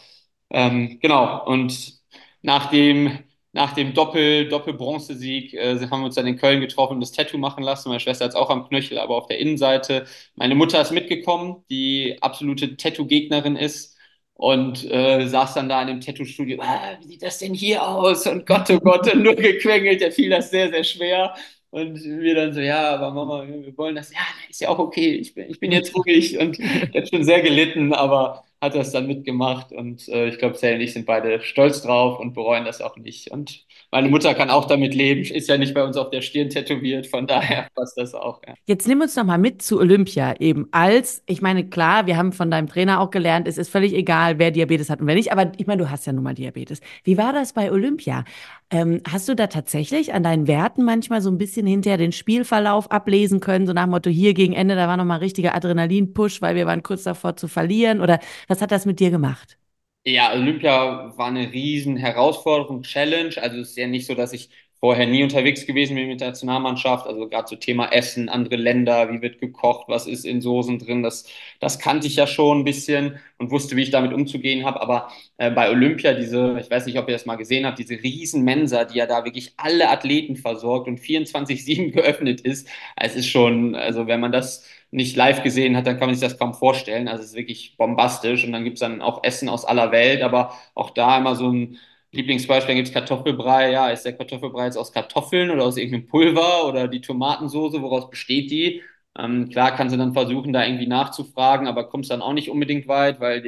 genau. Und nach dem, nach dem Doppel-Bronzesieg haben wir uns dann in Köln getroffen und das Tattoo machen lassen. Meine Schwester hat es auch am Knöchel, aber auf der Innenseite. Meine Mutter ist mitgekommen, die absolute Tattoo-Gegnerin ist. Und saß dann da in dem Tattoo-Studio, wie sieht das denn hier aus? Und Gott, oh Gott, und nur gequengelt, der fiel das sehr, sehr schwer. Und wir dann so, ja, aber Mama, wir wollen das, ja, ist ja auch okay, ich bin jetzt ruhig und ich schon sehr gelitten, aber hat das dann mitgemacht und ich glaube, Sally und ich sind beide stolz drauf und bereuen das auch nicht. Und meine Mutter kann auch damit leben, ist ja nicht bei uns auf der Stirn tätowiert, von daher passt das auch. Ja. Jetzt nimm uns noch mal mit zu Olympia eben als, ich meine, klar, wir haben von deinem Trainer auch gelernt, es ist völlig egal, wer Diabetes hat und wer nicht, aber ich meine, du hast ja nun mal Diabetes. Wie war das bei Olympia? Hast du da tatsächlich an deinen Werten manchmal so ein bisschen hinterher den Spielverlauf ablesen können, so nach dem Motto, hier gegen Ende, da war noch mal richtiger Adrenalin-Push, weil wir waren kurz davor zu verlieren oder was hat das mit dir gemacht? Ja, Olympia war eine riesen Herausforderung, Challenge. Also es ist ja nicht so, dass ich vorher nie unterwegs gewesen bin mit der Nationalmannschaft. Also gerade so Thema Essen, andere Länder, wie wird gekocht, was ist in Soßen drin, das kannte ich ja schon ein bisschen und wusste, wie ich damit umzugehen habe. Aber bei Olympia ich weiß nicht, ob ihr das mal gesehen habt, diese riesen Mensa, die ja da wirklich alle Athleten versorgt und 24/7 geöffnet ist. Es ist schon, also wenn man das nicht live gesehen hat, dann kann man sich das kaum vorstellen. Also es ist wirklich bombastisch und dann gibt's dann auch Essen aus aller Welt, aber auch da immer so ein Lieblingsbeispiel, dann gibt's Kartoffelbrei. Ja, ist der Kartoffelbrei jetzt aus Kartoffeln oder aus irgendeinem Pulver oder die Tomatensoße, woraus besteht die? Klar kannst du dann versuchen, da irgendwie nachzufragen, aber kommst dann auch nicht unbedingt weit, weil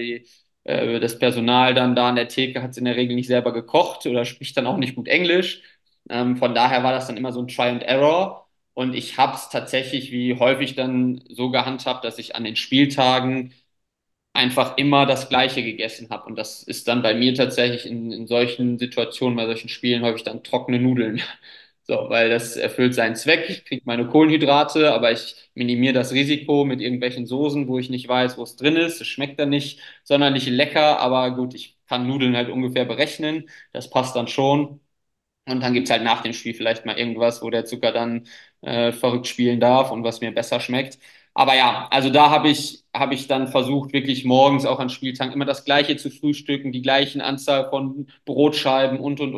das Personal dann da an der Theke hat es in der Regel nicht selber gekocht oder spricht dann auch nicht gut Englisch. Von daher war das dann immer so ein Try and Error. Und ich habe es tatsächlich wie häufig dann so gehandhabt, dass ich an den Spieltagen einfach immer das Gleiche gegessen habe. Und das ist dann bei mir tatsächlich in solchen Situationen, bei solchen Spielen häufig dann trockene Nudeln. So, weil das erfüllt seinen Zweck. Ich kriege meine Kohlenhydrate, aber ich minimiere das Risiko mit irgendwelchen Soßen, wo ich nicht weiß, wo es drin ist. Es schmeckt dann nicht sonderlich lecker, aber gut, ich kann Nudeln halt ungefähr berechnen. Das passt dann schon. Und dann gibt's halt nach dem Spiel vielleicht mal irgendwas, wo der Zucker dann verrückt spielen darf und was mir besser schmeckt. Aber ja, also da habe ich dann versucht, wirklich morgens auch an Spieltagen immer das Gleiche zu frühstücken, die gleichen Anzahl von Brotscheiben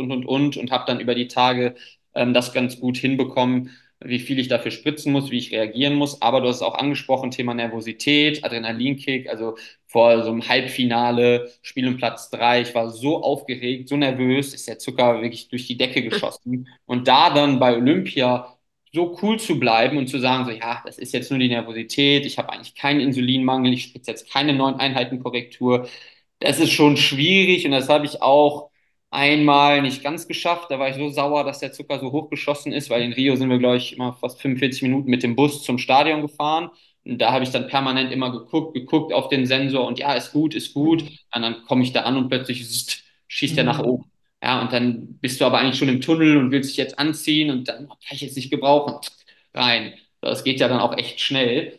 und habe dann über die Tage das ganz gut hinbekommen, wie viel ich dafür spritzen muss, wie ich reagieren muss. Aber du hast es auch angesprochen, Thema Nervosität, Adrenalinkick, also vor so einem Halbfinale, Spiel um Platz 3. Ich war so aufgeregt, so nervös, ist der Zucker wirklich durch die Decke geschossen. Und da dann bei Olympia so cool zu bleiben und zu sagen, so ja, das ist jetzt nur die Nervosität, ich habe eigentlich keinen Insulinmangel, ich spritze jetzt keine 9 Einheiten Korrektur. Das ist schon schwierig und das habe ich auch einmal nicht ganz geschafft. Da war ich so sauer, dass der Zucker so hochgeschossen ist, weil in Rio sind wir, glaube ich, immer fast 45 Minuten mit dem Bus zum Stadion gefahren. Und da habe ich dann permanent immer geguckt auf den Sensor und ja, ist gut, ist gut. Und dann komme ich da an und plötzlich schießt der nach Mhm. oben. Ja, und dann bist du aber eigentlich schon im Tunnel und willst dich jetzt anziehen und dann kann ich jetzt nicht gebrauchen. Rein. Das geht ja dann auch echt schnell.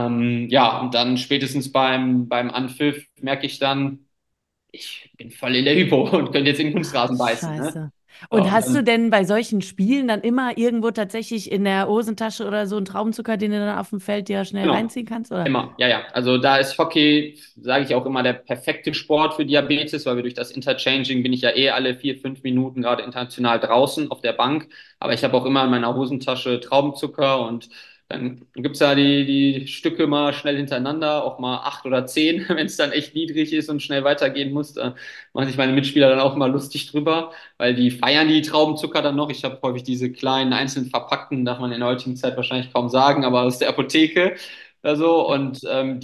Ja, und dann spätestens beim Anpfiff merke ich dann, ich bin voll in der Hypo und könnte jetzt in den Kunstrasen beißen. Ne? Scheiße. So, Und und hast du dann denn bei solchen Spielen dann immer irgendwo tatsächlich in der Hosentasche oder so einen Traubenzucker, den du dann auf dem Feld dir schnell Genau, reinziehen kannst, oder? immer, ja, ja. Also da ist Hockey, sage ich auch immer, der perfekte Sport für Diabetes, weil wir durch das Interchanging bin ich ja eh alle 4, 5 Minuten gerade international draußen auf der Bank. Aber ich habe auch immer in meiner Hosentasche Traubenzucker und dann gibt's da die Stücke mal schnell hintereinander, auch mal 8 oder 10, wenn es dann echt niedrig ist und schnell weitergehen muss. Da machen sich meine Mitspieler dann auch mal lustig drüber, weil die feiern die Traubenzucker dann noch. Ich habe häufig diese kleinen einzeln verpackten, darf man in der heutigen Zeit wahrscheinlich kaum sagen, aber aus der Apotheke oder so. Und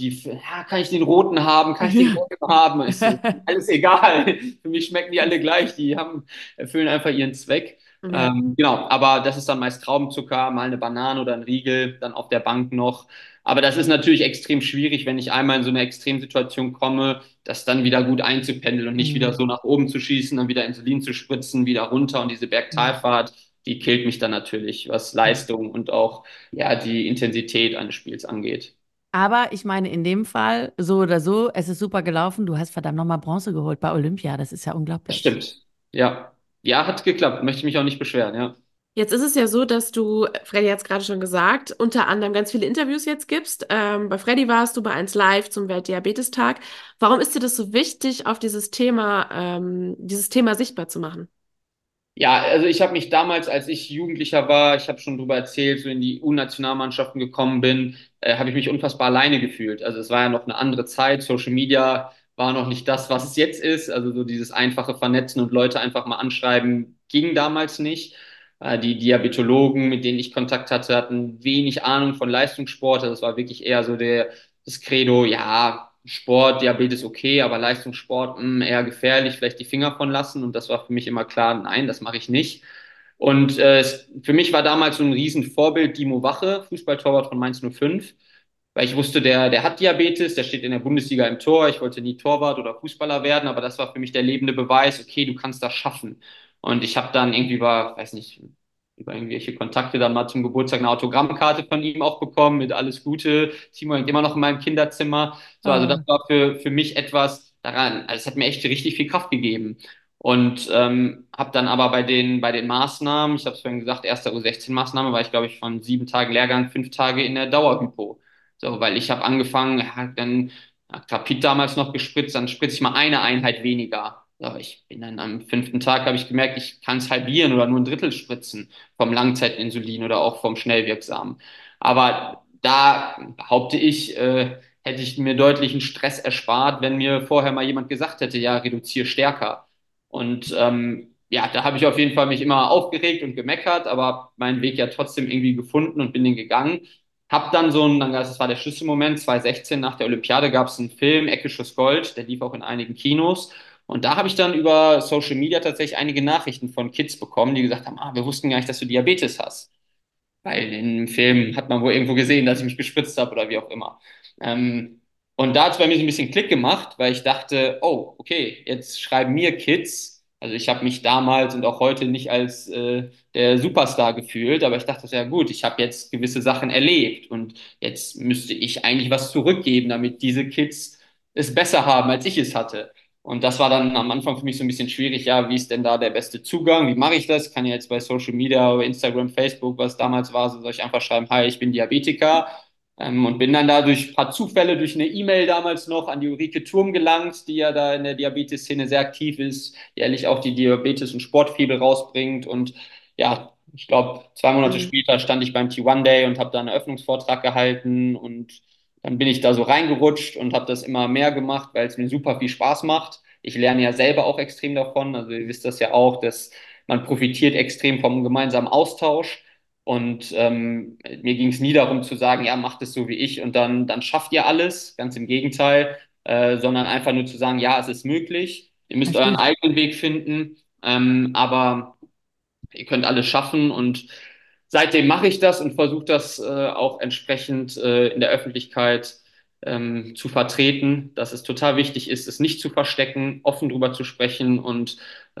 ja, kann ich den roten haben, kann ich den Ja. gelben haben? Ist alles egal. Für mich schmecken die alle gleich. Erfüllen einfach ihren Zweck. Ja. Genau, aber das ist dann meist Traubenzucker, mal eine Banane oder ein Riegel, dann auf der Bank noch. Aber das ist natürlich extrem schwierig, wenn ich einmal in so eine Extremsituation komme, das dann wieder gut einzupendeln und nicht wieder Mhm. so nach oben zu schießen, dann wieder Insulin zu spritzen, wieder runter und diese Bergtalfahrt, die killt mich dann natürlich, was Leistung und auch ja die Intensität eines Spiels angeht. Aber ich meine, in dem Fall, so oder so, es ist super gelaufen. Du hast verdammt nochmal Bronze geholt bei Olympia. Das ist ja Das unglaublich. stimmt. Ja. Ja, hat geklappt. Möchte mich auch nicht beschweren, ja. Jetzt ist es ja so, dass du, Freddy hat es gerade schon gesagt, unter anderem ganz viele Interviews jetzt gibst. Bei Freddy warst du bei 1 Live zum Weltdiabetestag. Warum ist dir das so wichtig, auf dieses Thema sichtbar zu machen? Ja, also ich habe mich damals, als ich Jugendlicher war, ich habe schon drüber erzählt, so in die U-Nationalmannschaften gekommen bin, habe ich mich unfassbar alleine gefühlt. Also es war ja noch eine andere Zeit, Social Media war noch nicht das, was es jetzt ist. Also so dieses einfache Vernetzen und Leute einfach mal anschreiben, ging damals nicht. Die Diabetologen, mit denen ich Kontakt hatte, hatten wenig Ahnung von Leistungssport. Also es war wirklich eher so das Credo, ja, Sport, Diabetes okay, aber Leistungssport eher gefährlich, vielleicht die Finger von lassen. Und das war für mich immer klar, nein, das mache ich nicht. Und für mich war damals so ein Riesenvorbild Dimo Wache, Fußballtorwart von Mainz 05, weil ich wusste, der hat Diabetes, der steht in der Bundesliga im Tor. Ich wollte nie Torwart oder Fußballer werden, aber das war für mich der lebende Beweis, okay, du kannst das schaffen. Und ich habe dann irgendwie weiß nicht, über irgendwelche Kontakte dann mal zum Geburtstag eine Autogrammkarte von ihm auch bekommen mit alles Gute. Timo hängt immer noch in meinem Kinderzimmer. So, also das Ah, war für mich etwas daran, also es hat mir echt richtig viel Kraft gegeben. Und habe dann aber bei den Maßnahmen, ich habe es vorhin gesagt, erster U16-Maßnahme, war ich, glaube ich, von 7 Tagen Lehrgang, 5 Tage in der Dauerhypo. So, weil ich habe angefangen, ja, dann hat Rapid damals noch gespritzt, dann spritze ich mal eine Einheit weniger. So, ich bin dann am 5. Tag, habe ich gemerkt, ich kann es halbieren oder nur ein Drittel spritzen vom Langzeitinsulin oder auch vom Schnellwirksamen. Aber da behaupte ich, hätte ich mir deutlichen Stress erspart, wenn mir vorher mal jemand gesagt hätte, ja, reduziere stärker. Und ja, da habe ich auf jeden Fall mich immer aufgeregt und gemeckert, aber meinen Weg ja trotzdem irgendwie gefunden und bin den gegangen. Hab dann das war der Schlüsselmoment, 2016 nach der Olympiade gab es einen Film, Eckisches Gold, der lief auch in einigen Kinos. Und da habe ich dann über Social Media tatsächlich einige Nachrichten von Kids bekommen, die gesagt haben, wir wussten gar nicht, dass du Diabetes hast. Weil in dem Film hat man wohl irgendwo gesehen, dass ich mich gespritzt habe oder wie auch immer. Und da hat es bei mir so ein bisschen Klick gemacht, weil ich dachte, oh, okay, jetzt schreiben mir Kids. Also ich habe mich damals und auch heute nicht als der Superstar gefühlt, aber ich dachte, ja gut, ich habe jetzt gewisse Sachen erlebt und jetzt müsste ich eigentlich was zurückgeben, damit diese Kids es besser haben, als ich es hatte. Und das war dann am Anfang für mich so ein bisschen schwierig. Ja, wie ist denn da der beste Zugang? Wie mache ich das? Kann ja jetzt bei Social Media, bei Instagram, Facebook, was damals war, so soll ich einfach schreiben, hi, ich bin Diabetiker. Und bin dann da durch ein paar Zufälle, durch eine E-Mail damals noch an die Ulrike Thurm gelangt, die ja da in der Diabetes-Szene sehr aktiv ist, die ehrlich auch die Diabetes- und Sportfibel rausbringt. Und ja, ich glaube, 2 Monate Mhm. später stand ich beim T1 Day und habe da einen Eröffnungsvortrag gehalten und dann bin ich da so reingerutscht und habe das immer mehr gemacht, weil es mir super viel Spaß macht. Ich lerne ja selber auch extrem davon. Also ihr wisst das ja auch, dass man profitiert extrem vom gemeinsamen Austausch. Und mir ging es nie darum zu sagen, ja, macht es so wie ich und dann schafft ihr alles. Ganz im Gegenteil, sondern einfach nur zu sagen, ja, es ist möglich. Ihr müsst euren richtig. eigenen Weg finden, aber ihr könnt alles schaffen und seitdem mache ich das und versuche das auch entsprechend in der Öffentlichkeit zu vertreten, dass es total wichtig ist, es nicht zu verstecken, offen drüber zu sprechen und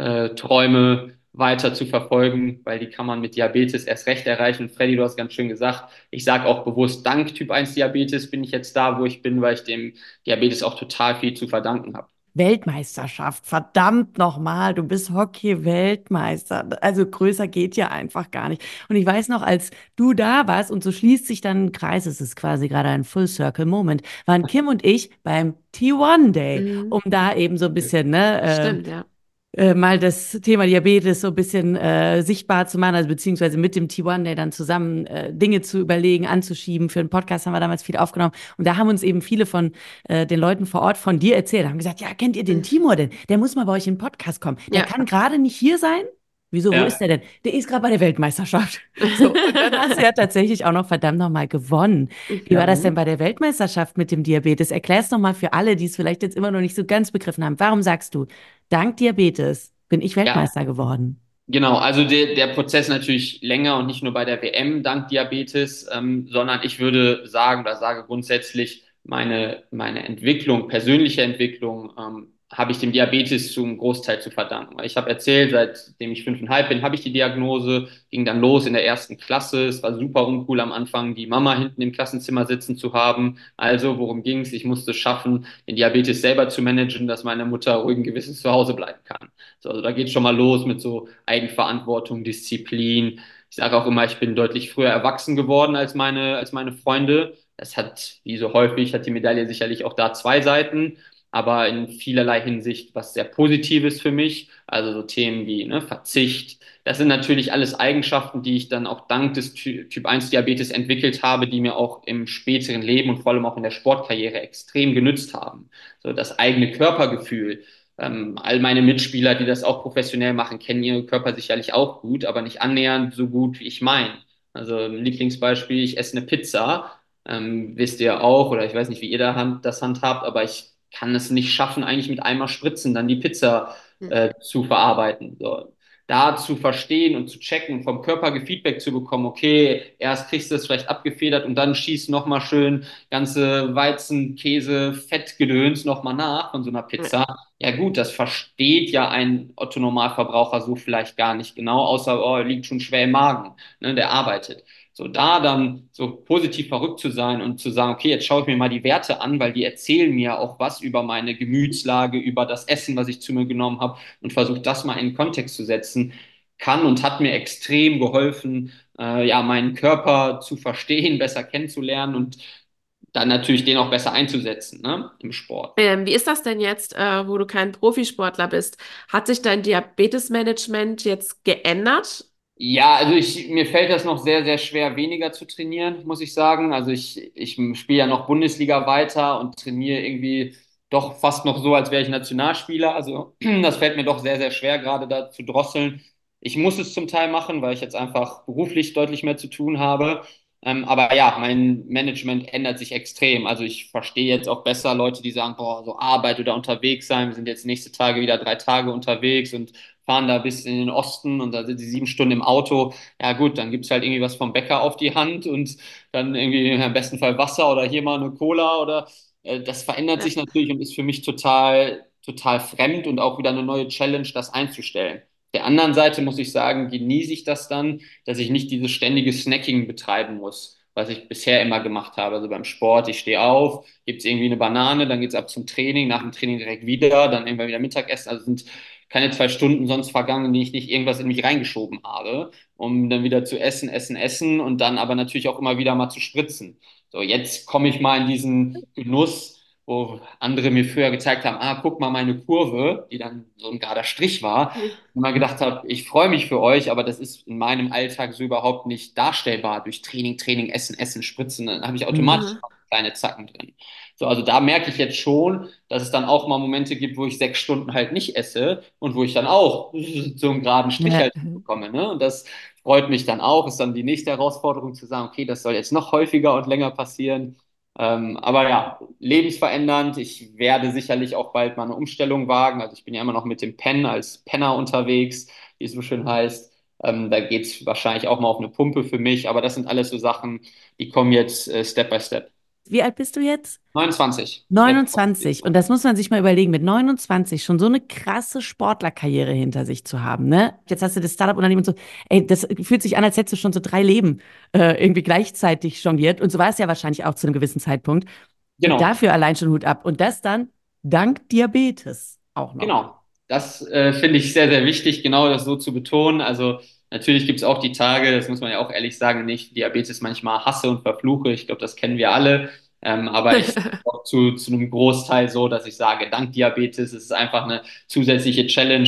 Träume weiter zu verfolgen, weil die kann man mit Diabetes erst recht erreichen. Und Freddy, du hast ganz schön gesagt, ich sage auch bewusst, dank Typ 1 Diabetes bin ich jetzt da, wo ich bin, weil ich dem Diabetes auch total viel zu verdanken habe. Weltmeisterschaft, verdammt nochmal, du bist Hockey-Weltmeister. Also größer geht ja einfach gar nicht. Und ich weiß noch, als du da warst und so schließt sich dann ein Kreis, es ist quasi gerade ein Full-Circle-Moment, waren Kim und ich beim T1 Day, Mhm. um da eben so ein bisschen, ne, Stimmt, ja. mal das Thema Diabetes so ein bisschen sichtbar zu machen, also beziehungsweise mit dem T1 Day dann zusammen Dinge zu überlegen, anzuschieben. Für einen Podcast haben wir damals viel aufgenommen. Und da haben uns eben viele von den Leuten vor Ort von dir erzählt, haben gesagt, ja, kennt ihr den Mhm. Timur denn? Der muss mal bei euch in den Podcast kommen. Der Ja. kann gerade nicht hier sein. Wieso, wo ist Ja. der denn? Der ist gerade bei der Weltmeisterschaft. So, und dann hast du ja tatsächlich auch noch verdammt nochmal gewonnen. Wie war Ja. das denn bei der Weltmeisterschaft mit dem Diabetes? Erklär's noch mal für alle, die es vielleicht jetzt immer noch nicht so ganz begriffen haben. Warum sagst du, dank Diabetes bin ich Ja, Weltmeister geworden? Genau, also der Prozess natürlich länger und nicht nur bei der WM dank Diabetes, sondern ich würde sagen oder sage grundsätzlich, meine Entwicklung, persönliche Entwicklung, habe ich dem Diabetes zum Großteil zu verdanken. Ich habe erzählt, seitdem ich 5,5 bin, habe ich die Diagnose, ging dann los in der ersten Klasse. Es war super uncool am Anfang, die Mama hinten im Klassenzimmer sitzen zu haben. Also, worum ging es? Ich musste es schaffen, den Diabetes selber zu managen, dass meine Mutter ruhigen Gewissens zu Hause bleiben kann. So, also da geht schon mal los mit so Eigenverantwortung, Disziplin. Ich sage auch immer, ich bin deutlich früher erwachsen geworden als meine Freunde. Das hat, wie so häufig, hat die Medaille sicherlich auch da zwei Seiten, aber in vielerlei Hinsicht was sehr Positives für mich. Also so Themen wie ne, Verzicht. Das sind natürlich alles Eigenschaften, die ich dann auch dank des Typ 1 Diabetes entwickelt habe, die mir auch im späteren Leben und vor allem auch in der Sportkarriere extrem genützt haben. So das eigene Körpergefühl. All meine Mitspieler, die das auch professionell machen, kennen ihren Körper sicherlich auch gut, aber nicht annähernd so gut wie ich meinen. Also ein Lieblingsbeispiel, ich esse eine Pizza, wisst ihr auch, oder ich weiß nicht, wie ihr das handhabt, aber ich kann es nicht schaffen, eigentlich mit einmal spritzen, dann die Pizza zu verarbeiten. So. Da zu verstehen und zu checken, vom Körper Feedback zu bekommen, okay, erst kriegst du es vielleicht abgefedert und dann schießt nochmal schön ganze Weizen, Käse, Fettgedöns nochmal nach von so einer Pizza. Ja gut, das versteht ja ein Otto-Normalverbraucher so vielleicht gar nicht genau, außer, oh, er liegt schon schwer im Magen, ne, der arbeitet. So da dann so positiv verrückt zu sein und zu sagen, okay, jetzt schaue ich mir mal die Werte an, weil die erzählen mir auch was über meine Gemütslage, über das Essen, was ich zu mir genommen habe und versuche das mal in den Kontext zu setzen, kann und hat mir extrem geholfen, ja, meinen Körper zu verstehen, besser kennenzulernen und dann natürlich den auch besser einzusetzen, ne, im Sport. Wie ist das denn jetzt, wo du kein Profisportler bist? Hat sich dein Diabetesmanagement jetzt geändert? Ja, also mir fällt das noch sehr, sehr schwer, weniger zu trainieren, muss ich sagen. Also ich spiele ja noch Bundesliga weiter und trainiere irgendwie doch fast noch so, als wäre ich Nationalspieler. Also das fällt mir doch sehr, sehr schwer, gerade da zu drosseln. Ich muss es zum Teil machen, weil ich jetzt einfach beruflich deutlich mehr zu tun habe. Aber ja, mein Management ändert sich extrem. Also ich verstehe jetzt auch besser Leute, die sagen, boah, so Arbeit oder unterwegs sein. Wir sind jetzt nächste Tage wieder 3 Tage unterwegs und fahren da bis in den Osten und da sind sie 7 Stunden im Auto. Ja gut, dann gibt's halt irgendwie was vom Bäcker auf die Hand und dann irgendwie im besten Fall Wasser oder hier mal eine Cola oder das verändert Ja. sich natürlich und ist für mich total, total fremd und auch wieder eine neue Challenge, das einzustellen. Der anderen Seite muss ich sagen, genieße ich das dann, dass ich nicht dieses ständige Snacking betreiben muss, was ich bisher immer gemacht habe. Also beim Sport, ich stehe auf, gibt's irgendwie eine Banane, dann geht's ab zum Training, nach dem Training direkt wieder, dann irgendwann wieder Mittagessen. Also sind keine 2 Stunden sonst vergangen, in die ich nicht irgendwas in mich reingeschoben habe, um dann wieder zu essen, essen, essen und dann aber natürlich auch immer wieder mal zu spritzen. So, jetzt komme ich mal in diesen Genuss, wo andere mir früher gezeigt haben, ah, guck mal meine Kurve, die dann so ein gerader Strich war, und mal gedacht habe, ich freue mich für euch, aber das ist in meinem Alltag so überhaupt nicht darstellbar durch Training, Training, Essen, Essen, Spritzen, dann habe ich automatisch Mhm. kleine Zacken drin. So, also da merke ich jetzt schon, dass es dann auch mal Momente gibt, wo ich 6 Stunden halt nicht esse und wo ich dann auch so einen geraden Strich Ja. halt bekomme, ne? Und das freut mich dann auch, ist dann die nächste Herausforderung zu sagen, okay, das soll jetzt noch häufiger und länger passieren. Aber ja, lebensverändernd. Ich werde sicherlich auch bald mal eine Umstellung wagen. Also ich bin ja immer noch mit dem Pen als Penner unterwegs, wie es so schön heißt. Da geht's wahrscheinlich auch mal auf eine Pumpe für mich. Aber das sind alles so Sachen, die kommen jetzt Step by Step. Wie alt bist du jetzt? 29. Jetzt. 29. Und das muss man sich mal überlegen, mit 29 schon so eine krasse Sportlerkarriere hinter sich zu haben, ne? Jetzt hast du das Startup-Unternehmen und so. Ey, das fühlt sich an, als hättest du schon so 3 Leben irgendwie gleichzeitig jongliert. Und so war es ja wahrscheinlich auch zu einem gewissen Zeitpunkt. Genau. Dafür allein schon Hut ab. Und das dann dank Diabetes auch noch. Genau, das finde ich sehr, sehr wichtig, genau das so zu betonen. Also natürlich gibt es auch die Tage, das muss man ja auch ehrlich sagen, nicht Diabetes manchmal hasse und verfluche. Ich glaube, das kennen wir alle. Aber ich auch zu einem Großteil so, dass ich sage, dank Diabetes ist es einfach eine zusätzliche Challenge,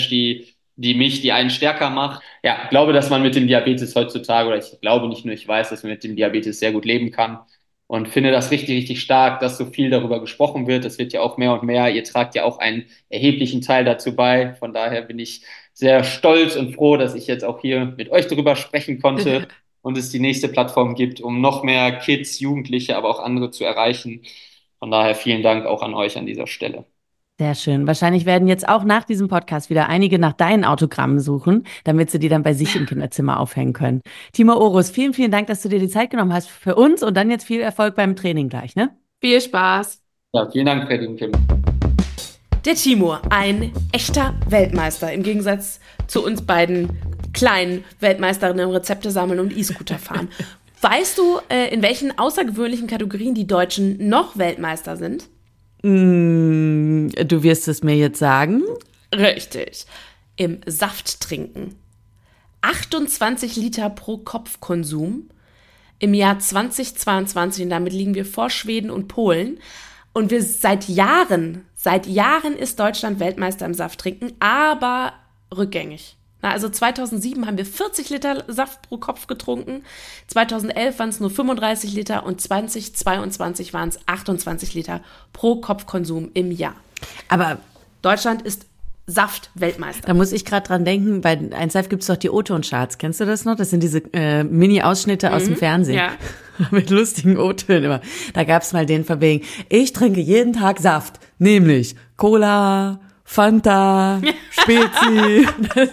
die einen stärker macht. Ja, ich glaube, dass man mit dem Diabetes heutzutage, oder ich glaube nicht nur, ich weiß, dass man mit dem Diabetes sehr gut leben kann. Und finde das richtig, richtig stark, dass so viel darüber gesprochen wird. Das wird ja auch mehr und mehr. Ihr tragt ja auch einen erheblichen Teil dazu bei. Von daher bin ich sehr stolz und froh, dass ich jetzt auch hier mit euch darüber sprechen konnte und es die nächste Plattform gibt, um noch mehr Kids, Jugendliche, aber auch andere zu erreichen. Von daher vielen Dank auch an euch an dieser Stelle. Sehr schön. Wahrscheinlich werden jetzt auch nach diesem Podcast wieder einige nach deinen Autogrammen suchen, damit sie die dann bei sich im Kinderzimmer aufhängen können. Timo Orus, vielen, vielen Dank, dass du dir die Zeit genommen hast für uns und dann jetzt viel Erfolg beim Training gleich, ne? Viel Spaß. Ja, vielen Dank, Freddy und Kim. Der Timo, ein echter Weltmeister, im Gegensatz zu uns beiden kleinen Weltmeisterinnen im Rezepte sammeln und E-Scooter fahren. Weißt du, in welchen außergewöhnlichen Kategorien die Deutschen noch Weltmeister sind? Du wirst es mir jetzt sagen. Richtig. Im Safttrinken. 28 Liter pro Kopf-Konsum im Jahr 2022. Und damit liegen wir vor Schweden und Polen. Und wir seit Jahren ist Deutschland Weltmeister im Safttrinken, aber rückgängig. Also 2007 haben wir 40 Liter Saft pro Kopf getrunken, 2011 waren es nur 35 Liter und 2022 waren es 28 Liter pro Kopfkonsum im Jahr. Aber Deutschland ist Saft-Weltmeister. da muss ich gerade dran denken, bei 1Live gibt es doch die O-Ton-Charts. Kennst du das noch? Das sind diese Mini-Ausschnitte aus dem Fernsehen. Ja. Mit lustigen O-Tönen immer. Da gab es mal den von wegen, ich trinke jeden Tag Saft, nämlich Cola, Fanta, Spezi.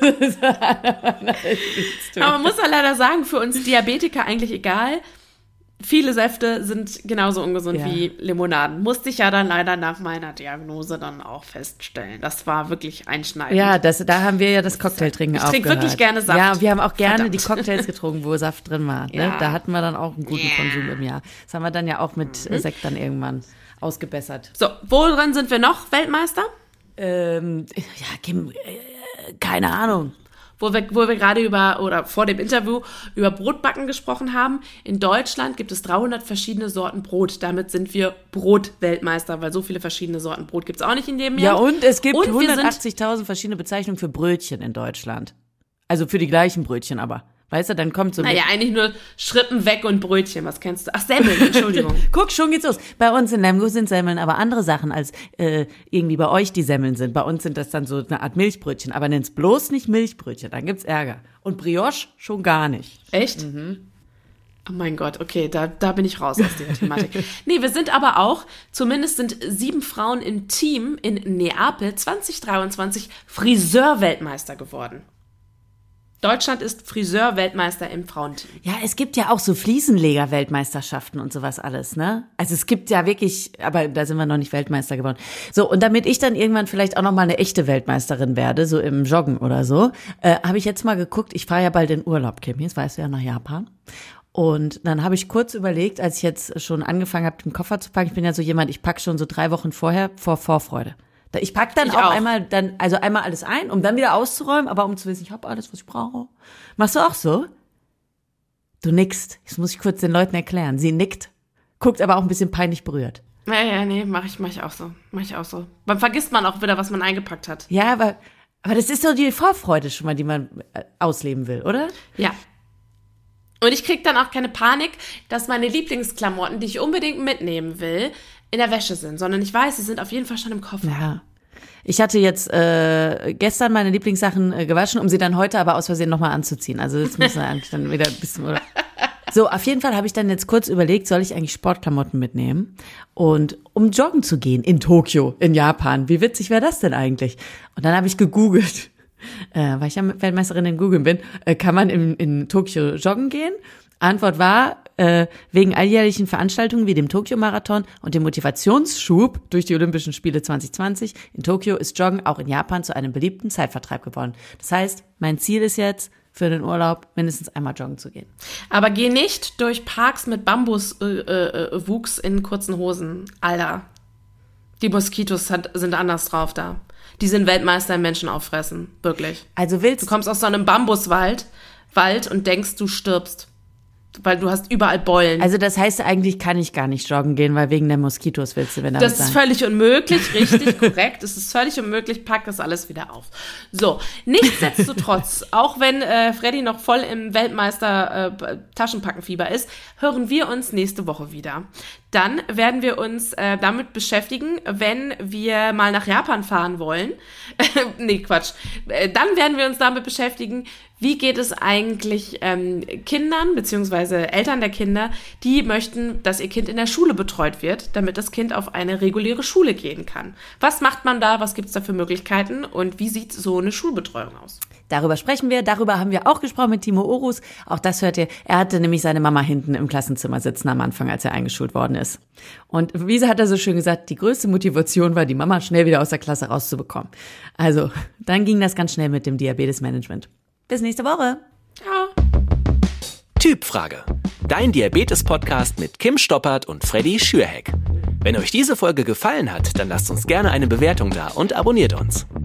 Aber man muss ja leider sagen, für uns Diabetiker eigentlich egal. Viele Säfte sind genauso ungesund Ja. wie Limonaden. Musste ich ja dann leider nach meiner Diagnose dann auch feststellen. Das war wirklich einschneidend. Ja, da haben wir ja das Cocktailtrinken Ich aufgehört. trinke wirklich gerne Saft. Ja, und wir haben auch gerne Verdammt. die Cocktails getrunken, wo Saft drin war. Ne? Ja. Da hatten wir dann auch einen guten Ja. Konsum im Jahr. Das haben wir dann ja auch mit Sekt dann irgendwann ausgebessert. So, worin sind wir noch Weltmeister? Ja, Kim, keine Ahnung. Wo wir gerade vor dem Interview über Brotbacken gesprochen haben. In Deutschland gibt es 300 verschiedene Sorten Brot. Damit sind wir Brotweltmeister, weil so viele verschiedene Sorten Brot gibt es auch nicht in dem Ja, Jahr. und es gibt Und wir sind- 180.000 verschiedene Bezeichnungen für Brötchen in Deutschland. Also für die gleichen Brötchen aber. Weißt du, dann kommt so Naja, eigentlich nur Schrippen weg und Brötchen. Was kennst du? Ach, Semmeln, Entschuldigung. Guck, schon geht's los. Bei uns in Lemgo sind Semmeln aber andere Sachen, als irgendwie bei euch die Semmeln sind. Bei uns sind das dann so eine Art Milchbrötchen. Aber nenn's bloß nicht Milchbrötchen, dann gibt's Ärger. Und Brioche schon gar nicht. Echt? Oh mein Gott, okay, da bin ich raus aus der Thematik. Nee, wir sind aber auch, zumindest sind 7 Frauen im Team in Neapel 2023 Friseur-Weltmeister geworden. Deutschland ist Friseur-Weltmeister im Frauenteam. Ja, es gibt ja auch so Fliesenleger-Weltmeisterschaften und sowas alles, ne? Also es gibt ja wirklich, aber da sind wir noch nicht Weltmeister geworden. So, und damit ich dann irgendwann vielleicht auch noch mal eine echte Weltmeisterin werde, so im Joggen oder so, habe ich jetzt mal geguckt, ich fahre ja bald in Urlaub, Kim, jetzt weißt du ja, nach Japan. Und dann habe ich kurz überlegt, als ich jetzt schon angefangen habe, den Koffer zu packen, ich bin ja so jemand, ich packe schon so 3 Wochen vorher vor Vorfreude. Ich pack dann Ich auch auch. einmal alles ein, um dann wieder auszuräumen, aber um zu wissen, ich habe alles, was ich brauche. Machst du auch so? Du nickst. Das muss ich kurz den Leuten erklären. Sie nickt, guckt aber auch ein bisschen peinlich berührt. Ja, nee, mach ich auch so. Dann vergisst man auch wieder, was man eingepackt hat. Ja, aber das ist so die Vorfreude schon mal, die man ausleben will, oder? Ja. Und ich krieg dann auch keine Panik, dass meine Lieblingsklamotten, die ich unbedingt mitnehmen will, in der Wäsche sind, sondern ich weiß, sie sind auf jeden Fall schon im Koffer. Ja. Ich hatte jetzt gestern meine Lieblingssachen gewaschen, um sie dann heute aber aus Versehen nochmal anzuziehen. Also das muss eigentlich dann wieder ein bisschen... Oder? So, auf jeden Fall habe ich dann jetzt kurz überlegt, soll ich eigentlich Sportklamotten mitnehmen? Und um joggen zu gehen in Tokio, in Japan. Wie witzig wäre das denn eigentlich? Und dann habe ich gegoogelt, weil ich ja Weltmeisterin in Googeln bin, kann man in Tokio joggen gehen? Antwort war, wegen alljährlichen Veranstaltungen wie dem Tokio-Marathon und dem Motivationsschub durch die Olympischen Spiele 2020 in Tokio ist Joggen auch in Japan zu einem beliebten Zeitvertreib geworden. Das heißt, mein Ziel ist jetzt, für den Urlaub mindestens einmal joggen zu gehen. Aber geh nicht durch Parks mit Bambuswuchs in kurzen Hosen. Alter, die Moskitos sind anders drauf da. Die sind Weltmeister im Menschen auffressen. Wirklich. Also Du kommst aus so einem Bambuswald und denkst, du stirbst. Weil du hast überall Beulen. Also das heißt, eigentlich kann ich gar nicht joggen gehen, weil wegen der Moskitos willst du mir damit Das ist sagen. völlig unmöglich, richtig, korrekt. Es ist völlig unmöglich, pack das alles wieder auf. So, nichtsdestotrotz, auch wenn Freddy noch voll im Weltmeister-Taschenpackenfieber ist, hören wir uns nächste Woche wieder. Dann werden wir uns damit beschäftigen, wenn wir mal nach Japan fahren wollen. Nee, Quatsch. Dann werden wir uns damit beschäftigen, wie geht es eigentlich Kindern bzw. Eltern der Kinder, die möchten, dass ihr Kind in der Schule betreut wird, damit das Kind auf eine reguläre Schule gehen kann. Was macht man da? Was gibt es da für Möglichkeiten? Und wie sieht so eine Schulbetreuung aus? Darüber sprechen wir. Darüber haben wir auch gesprochen mit Timo Orus. Auch das hört ihr. Er hatte nämlich seine Mama hinten im Klassenzimmer sitzen am Anfang, als er eingeschult worden ist. Und wie hat er so schön gesagt, die größte Motivation war, die Mama schnell wieder aus der Klasse rauszubekommen. Also, dann ging das ganz schnell mit dem Diabetesmanagement. Bis nächste Woche. Ciao. Typfrage. Dein Diabetes-Podcast mit Kim Stoppert und Freddy Schürheck. Wenn euch diese Folge gefallen hat, dann lasst uns gerne eine Bewertung da und abonniert uns.